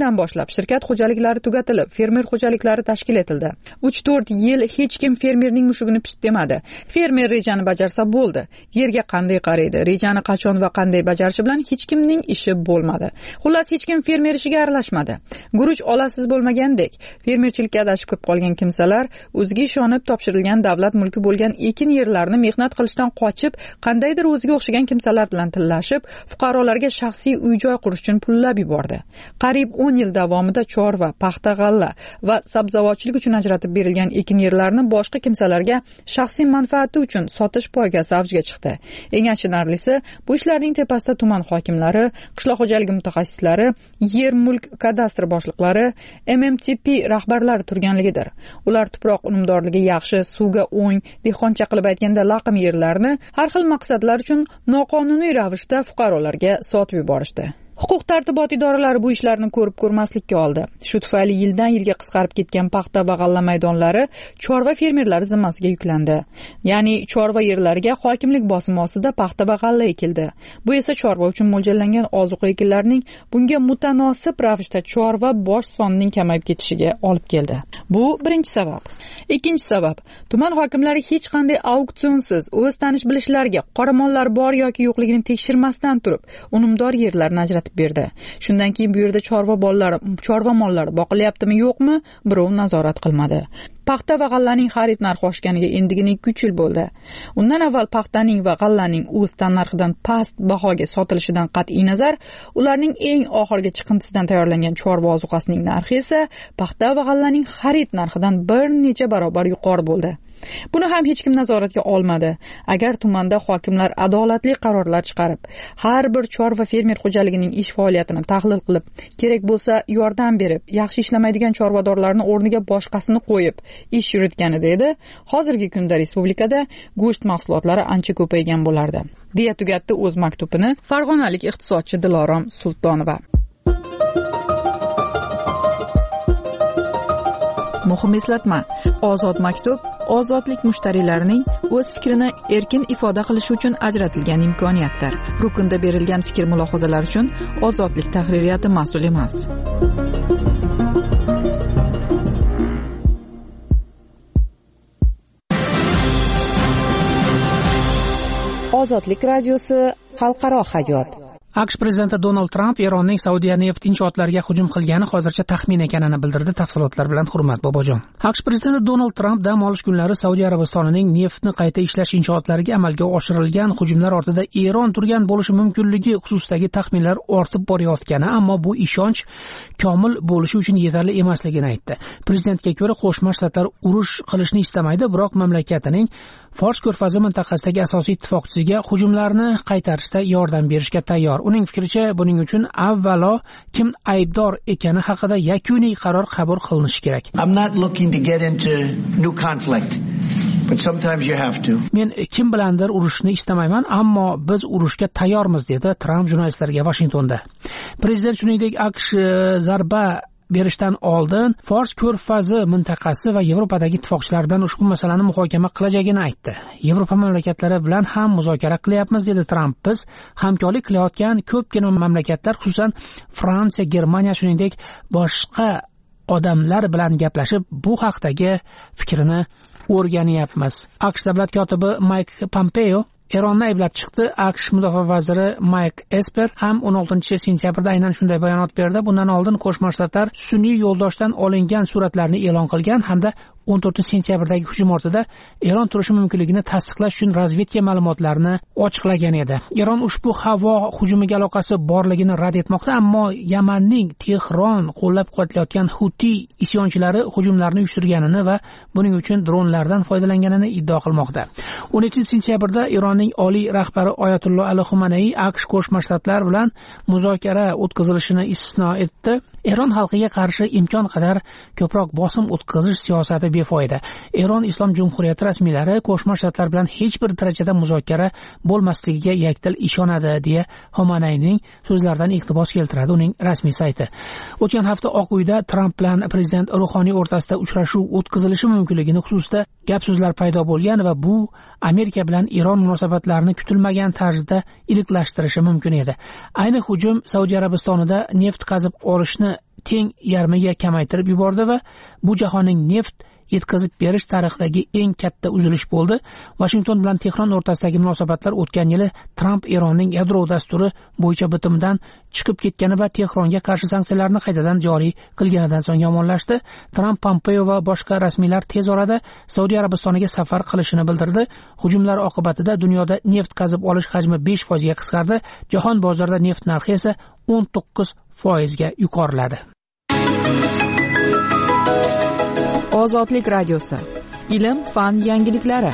yildan boshlab shirkat xo'jaliklari tugatilib, fermer xo'jaliklari tashkil etildi. 3-4 yil hech kim fermerning mushugini pisht demadi. Fermer rejani bajarsa bo'ldi. Yerga qanday qaraydi, rejani qachon va qanday bajarishi bilan hech kimning ishi bo'lmadi. Xullas, hech kim fermer ishiga aralashmadi. Guruch olasiz bo'lmagandek, fermerchilikka adashib kirib qolgan kimsalar o'ziga ishonib topshirilgan davlat mulki bo'lgan ekin yerlarini mehnat qilishdan qochib, qandaydir o'ziga o'xshagan kimsalar bilan tillashib, fuqarolarga shaxsiy uy-joy qurish uchun pullab yubordi. Qariyb 10 yil davomida chorva, paxta, g'alla va sabzavotchilik uchun ajratib berilgan ekin yerlarini boshqa kimsalarga shaxsiy manfaati uchun sotish poygasi avjiga chiqdi. Eng achinarlisi, bu ishlarning tepasida tuman hokimlari, qishloq xo'jaligi mutaxassislari, yer mulk kadastr boshliqlari, MMTP rahbarlari turganligidir. Ular tuproq unumdorligi yaxshi, suvga o'ng, dehqoncha qilib aytganda laqim yerlarni har xil maqsadlar uchun noqonuniy ravishda fuqarolarga sotib yuborishdi. Huquq-tartibot idoralari bu ishlarni ko'rib ko'rmaslikka oldi. Shu tufayli yildan yilga qisqarib ketgan paxta va g'alla maydonlari chorva fermerlari zimmasiga yuklandi. Ya'ni chorva yerlariga hokimlik bosimi ostida paxta va g'alla ekildi. Bu esa chorva uchun mo'ljallangan ozuqa ekinlarining bunga mutanosib ravishda chorva bosh sonining kamayib ketishiga olib keldi. Bu birinchi sabab. Ikkinchi sabab, tuman hokimlari hech qanday auksionsiz o'z tanish-bilishlarga qoramollar bor yoki yo'qligini tekshirmasdan turib, unumdor yerlarni ajratib berdi. Shundan keyin bu yerda chorva mollari boqilyaptimi yo'qmi, birov nazorat qilmadi. Paxta va g'allaning xarid narxi oshganiga endigina 2 yil bo'ldi. Undan avval paxtaning va g'allaning o'z tan narxidan past bahoga sotilishidan qat'iy nazar, ularning eng oxirgi chiqindisidan tayyorlangan chorva ozuqasining narxi esa paxta va g'allaning xarid narxidan bir necha barobar yuqori bo'ldi. Buni ham hech kim nazoratga olmadi. Agar tumanda hokimlar adolatli qarorlar chiqarib, har bir chorva fermer xo'jaligining ish faoliyatini tahlil qilib, kerak bo'lsa yordam berib, yaxshi ishlamaydigan chorvadorlarni o'rniga boshqasini qo'yib ish yuritganida edi, hozirgi kunda respublikada go'sht mahsulotlari ancha ko'paygan bo'lardi, deya tugatdi o'z maktubini farg'onalik iqtisodchi Dilorom Sultonova. Muhim eslatma: Ozod maktub ozodlik mushtariylarining o'z fikrini erkin ifoda qilishi uchun ajratilgan imkoniyatdir. Rukunda berilgan fikr mulohazalar uchun Ozodlik tahririyati mas'ul emas. Ozodlik radiosi xalqaro hayot. AQSh prezidenti Donald Tramp Eronning Saudiya neft inshootlariga hujum qilgani hozircha taxmin ekanini bildirdi. Tafsilotlar bilan Hurmat Bobojon. AQSh prezidenti Donald Tramp dam olish kunlari Saudiya Arabistonining neftni qayta ishlash inshootlariga amalga oshirilgan hujumlar ortida Eron turgan bo'lishi mumkinligi xususidagi taxminlar ortib borayotgani, ammo bu ishonch komil bo'lishi uchun yetarli emasligini aytdi. Prezidentga ko'ra, Qo'shma Shtatlar urush qilishni istamaydi, biroq mamlakatining Fors ko'rfazi mintaqasidagi asosiy ittifoqchisiga hujumlarni qaytarishda yordam berishga tayyor. Uning fikricha, buning uchun avvalo kim aybdor ekani haqida yakuniy qaror qabul qilinishi kerak. I'm not looking to get into new conflict, but sometimes you have to. Men kim bilandir urushni istamayman, ammo biz urushga tayyormiz, dedi Tramp jurnalistlarga Washingtonda. Prezident shuningdek AQSh zarba berishdan oldin Fors ko'rfazi mintaqasi va Yevropadagi ittifoqchilar bilan ushbu masalani muhokama qilajagini aytdi. Yevropa mamlakatlari bilan ham muzokara qilyapmiz, dedi Tramp. Biz hamkorlik qilayotgan ko'pgina mamlakatlar, xususan Fransiya, Germaniya, shuningdek boshqa odamlar bilan gaplashib, bu haqdagi fikrini o'rganyapmiz. AQSh davlat kotibi Mike Pompeo Eronni ayblab chiqdi. AQSh mudofaa vaziri Mike Esper ham 16-sentyabrda aynan shunday bayonot berdi. Bundan oldin Qo'shma Shtatlar sun'iy yo'ldoshdan olingan suratlarni e'lon qilgan hamda 14-sentyabrdagi hujum ortida Eron turishi mumkinligini tasdiqlash uchun razvedka ma'lumotlarini ochiqlagan edi. Eron ushbu havo hujumiga aloqasi borligini rad etmoqda, ammo Yamanning Tehron qo'llab-quvvatlayotgan Huti isyonchilari hujumlarni uyushtirganini va buning uchun dronlardan foydalanganini iddao qilmoqda. 13-sentyabrda Eronning oliy rahbari Oyatulloh Ali Xumanay AQSh Qo'shma Shtatlar bilan muzokara o'tkazilishini istisno etdi. Eron xalqiga qarshi imkon qadar ko'proq bosim o'tkazish siyosati befoyda. Eron Islom Jumhuriyati rasmiylari Qo'shma Shtatlar bilan hech bir darajada muzokara bo'lmasligiga yakdil ishonadi, deya Xomanayning so'zlaridan iqtibos keltiradi uning rasmiy sayti. O'tgan hafta Oq uyda Tramp bilan prezident Ruhoniy o'rtasida uchrashuv o'tkazilishi mumkinligini xususida gap so'zlar paydo bo'lgan va bu Amerika bilan Eron munosabatlarini kutilmagan tarzda iliqlashtirishi mumkin edi. Ayni hujum Saudiya Arabistonida neft qazib olishni teng yarmiga kamaytirib yubordi va bu jahonning neft yetkazib berish tarixidagi eng katta uzilish bo'ldi. Washington bilan Tehron o'rtasidagi munosabatlar o'tgan yili Tramp Eronning yadro dasturi bo'yicha bitimidan chiqib ketgani va Tehronga qarshi sanksiyalarni qaytadan joriy qilganidan so'ng yomonlashdi. Tramp Pompeo va boshqa rasmiylar tez orada Saudiya Arabistoniga safar qilishini bildirdi. Hujumlar oqibatida dunyoda neft qazib olish hajmi 5% ga qisqardi. Jahon bozorida neft narxi esa 19% ga yuqoriladi. Ozodlik radiosi. Ilm, fan yangiliklari.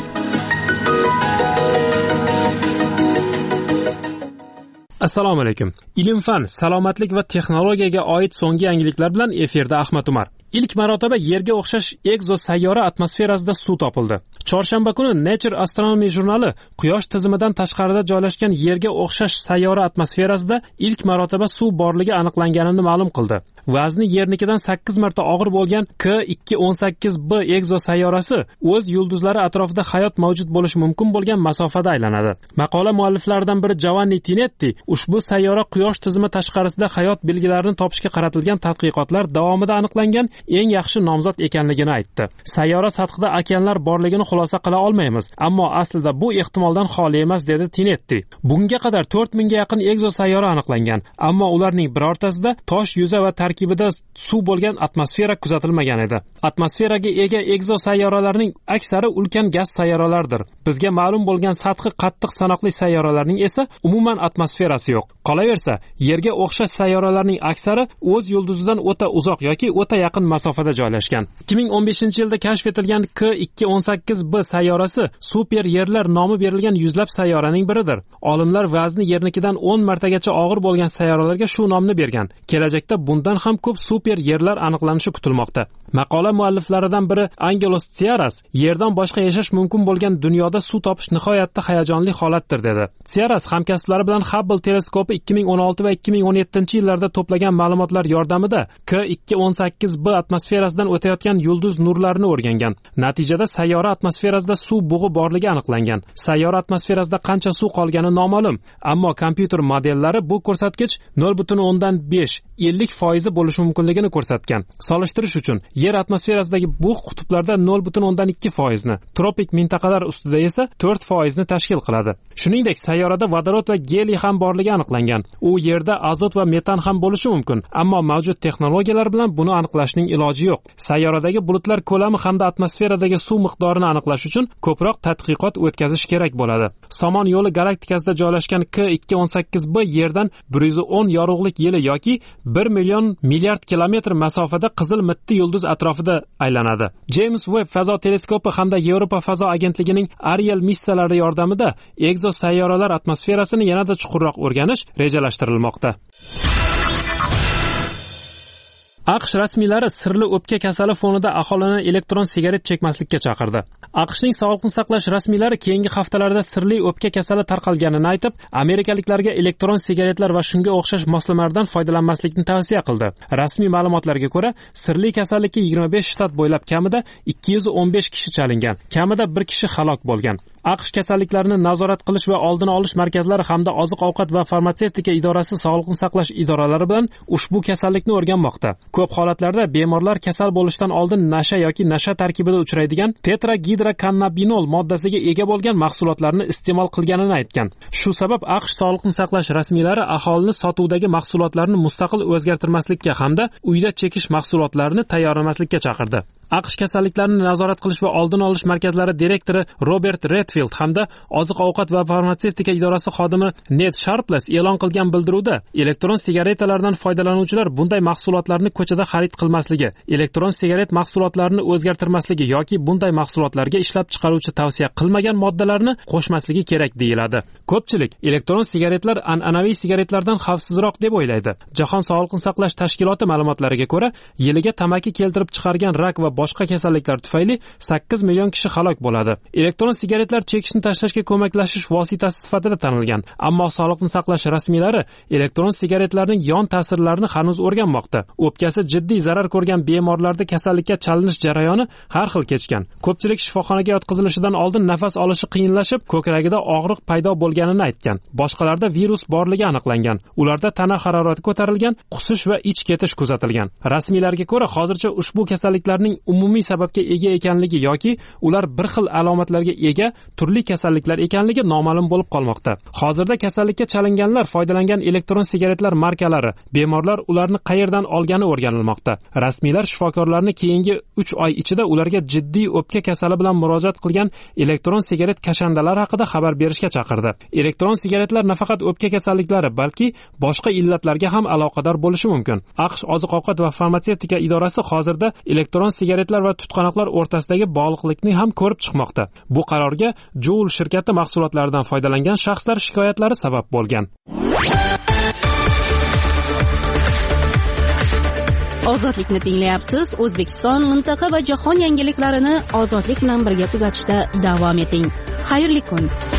Assalomu alaykum. Ilm, fan, salomatlik va texnologiyaga oid so'nggi yangiliklar bilan efirda Ahmad Umar. Ilk marotaba Yerga o'xshash egzosayyora atmosferasida suv topildi. Chorshanba kuni Nature Astronomy jurnali Quyosh tizimidan tashqarida joylashgan Yerga o'xshash sayyora atmosferasida ilk marotaba suv borligi aniqlanganini ma'lum qildi. Vazni Yernikidan 8 marta og'ir bo'lgan K218b egzosayyorasi o'z yulduzlari atrofida hayot mavjud bo'lishi mumkin bo'lgan masofada aylanadi. Maqola mualliflaridan biri Giovanni Tinetti ushbu sayyora Quyosh tizimi tashqarisida hayot belgilarini topishga qaratilgan tadqiqotlar davomida aniqlangan eng yaxshi nomzod ekanligini aytdi. Sayyora sathida okeanlar borligini xulosa qila olmaymiz, ammo aslida bu ehtimoldan xoli emas, dedi Tinetti. Bunga qadar 4000 ga yaqin egzosayyora aniqlangan, ammo ularning birortasida tosh yuza va tarkibida suv bo'lgan atmosfera kuzatilmagan edi. Atmosferaga ega egzosayyoralarning aksari ulkan gaz sayyoralardir. Bizga ma'lum bo'lgan sathi qattiq sanoqli sayyoralarning esa umuman atmosferasi yo'q. Qolaversa, Yerga o'xshash sayyoralarning aksari o'z yulduzidan o'ta uzoq yoki o'ta yaqin masofada joylashgan. 2015-yilda kashf etilgan K218b sayyorasi super yerlar nomi berilgan yuzlab sayyoraning biridir. Olimlar vazni Yernikidan 10 martagacha og'ir bo'lgan sayyoralarga shu nomni bergan. Kelajakda bundan ham ko'p super yerlar aniqlanishi kutilmoqda. Maqola mualliflaridan biri Angelos Tsiaras Yerdan boshqa yashash mumkin bo'lgan dunyoda suv topish nihoyatda hayajonli holatdir dedi. Tsiaras hamkasblari bilan Hubble teleskopi 2016 va 2017-yillarda to'plagan ma'lumotlar yordamida K218b atmosferasidan o'tayotgan yulduz nurlarini o'rgangan. Natijada sayyora atmosferasida suv bug'i borligi aniqlangan. Sayyora atmosferasida qancha suv qolgani noma'lum, ammo kompyuter modellari bu ko'rsatkich 0.5 50% bo'lishi mumkinligini ko'rsatgan. Solishtirish uchun Yer atmosferasidagi bug' qutblarda 0.2% ni, tropik mintaqalar ustida esa 4% ni tashkil qiladi. Shuningdek, sayyorada vodorod va geliy ham borligi aniqlangan. U yerda azot va metan ham bo'lishi mumkin, ammo mavjud texnologiyalar bilan buni aniqlashning iloji yo'q. Sayyoradagi bulutlar ko'lami hamda atmosferadagi suv miqdorini aniqlash uchun ko'proq tadqiqot o'tkazish kerak bo'ladi. Somon yo'li galaktikasida joylashgan K218b Yerdan 110 yorug'lik yili yoki 1 million milliard kilometr masofada qizil mitti yulduz atrofida aylanadi. James Webb fazo teleskopi hamda Yevropa fazo agentligining Ariel missiyalari yordamida egzosayyoralar atmosferasini yanada chuqurroq o'rganish rejalashtirilmoqda. AQSh rasmiylari sirli o'pka kasali fonida aholini elektron sigaret chekmaslikka chaqirdi. AQShning sog'liqni saqlash rasmiylari keyingi haftalarda sirli o'pka kasali tarqalganini aytib, amerikaliklarga elektron sigaretlar va shunga o'xshash moslamalardan foydalanmaslikni tavsiya qildi. Rasmiy ma'lumotlarga ko'ra, sirli kasallikka 25 shtat bo'ylab kamida 215 kishi chalingan, kamida 1 kishi halok bo'lgan. AQSh kasalliklarni nazorat qilish va oldini olish markazlari hamda oziq-ovqat va farmatsevtika idorasi sog'liqni saqlash idoralari bilan ushbu kasallikni o'rganmoqda. Ko'p holatlarda bemorlar kasal bo'lishdan oldin nasha yoki nasha tarkibida uchraydigan tetragidrokannabinol moddasiga ega bo'lgan mahsulotlarni iste'mol qilganini aytgan. Shu sabab AQSh sog'liqni saqlash rasmiylari aholini sotuvdagi mahsulotlarni mustaqil o'zgartirmaslikka hamda uyda chekish mahsulotlarini tayyorlamaslikka chaqirdi. AQSh kasalliklarni nazorat qilish va oldini olish markazlari direktori Robert Redfield hamda oziq-ovqat va farmatsevtika idorasi xodimi Ned Sharpless e'lon qilgan bildiruvda elektron sigaretalardan foydalanuvchilar bunday mahsulotlarni ko'chada xarid qilmasligi, elektron sigaret mahsulotlarini o'zgartirmasligi yoki bunday mahsulotlarga ishlab chiqaruvchi tavsiya qilmagan moddalarni qo'shmasligi kerak deyiladi. Ko'pchilik elektron sigaretlar an'anaviy sigaretlardan xavfsizroq deb o'ylaydi. Jahon sog'liqni saqlash tashkiloti ma'lumotlariga ko'ra, yiliga tamaki keltirib chiqargan rak va boshqa kasalliklar tufayli 8 million kishi halok bo'ladi. Elektron sigaretlar chekishni tashlashga ko'maklashish vositasi sifatida tanilgan, ammo sog'liqni saqlash rasmiylari elektron sigaretlarning yon ta'sirlarini hanuz o'rganmoqda. O'pkasi jiddiy zarar ko'rgan bemorlarda kasallikka chalinish jarayoni har xil kechgan. Ko'pchilik shifoxonaga yotqizilishidan oldin nafas olishi qiyinlashib, ko'kragida og'riq paydo bo'lganini aytgan. Boshqalarda virus borligi aniqlangan. Ularda tana harorati ko'tarilgan, qusish va ich ketish kuzatilgan. Rasmiylarga ko'ra, hozircha ushbu kasalliklarning umumiy sababga ega ekanligi yoki ular bir xil alomatlarga ega turli kasalliklar ekanligi noma'lum bo'lib qolmoqda. Hozirda kasallikka chalinganlar foydalangan elektron sigaretlar markalari, bemorlar ularni qayerdan olgani o'rganilmoqda. Rasmiylar shifokorlarni keyingi 3 oy ichida ularga jiddiy o'pka kasali bilan murojaat qilgan elektron sigaret kashandalari haqida xabar berishga chaqirdi. Elektron sigaretlar nafaqat o'pka kasalliklari, balki boshqa illatlarga ham aloqador bo'lishi mumkin. AQSh oziq-ovqat va farmatsevtika idorasi hozirda elektron sigaretlar va tutqanoqlar o'rtasidagi bog'liqlikni ham ko'rib chiqmoqda. Bu qarorga Juul shirkati mahsulotlaridan foydalangan shaxslar shikoyatlari sabab bo'lgan. Ozodlikni tinglayapsiz. O'zbekiston, mintaqa va jahon yangiliklarini ozodlik bilan birga kuzatishda davom eting. Xayrli kun.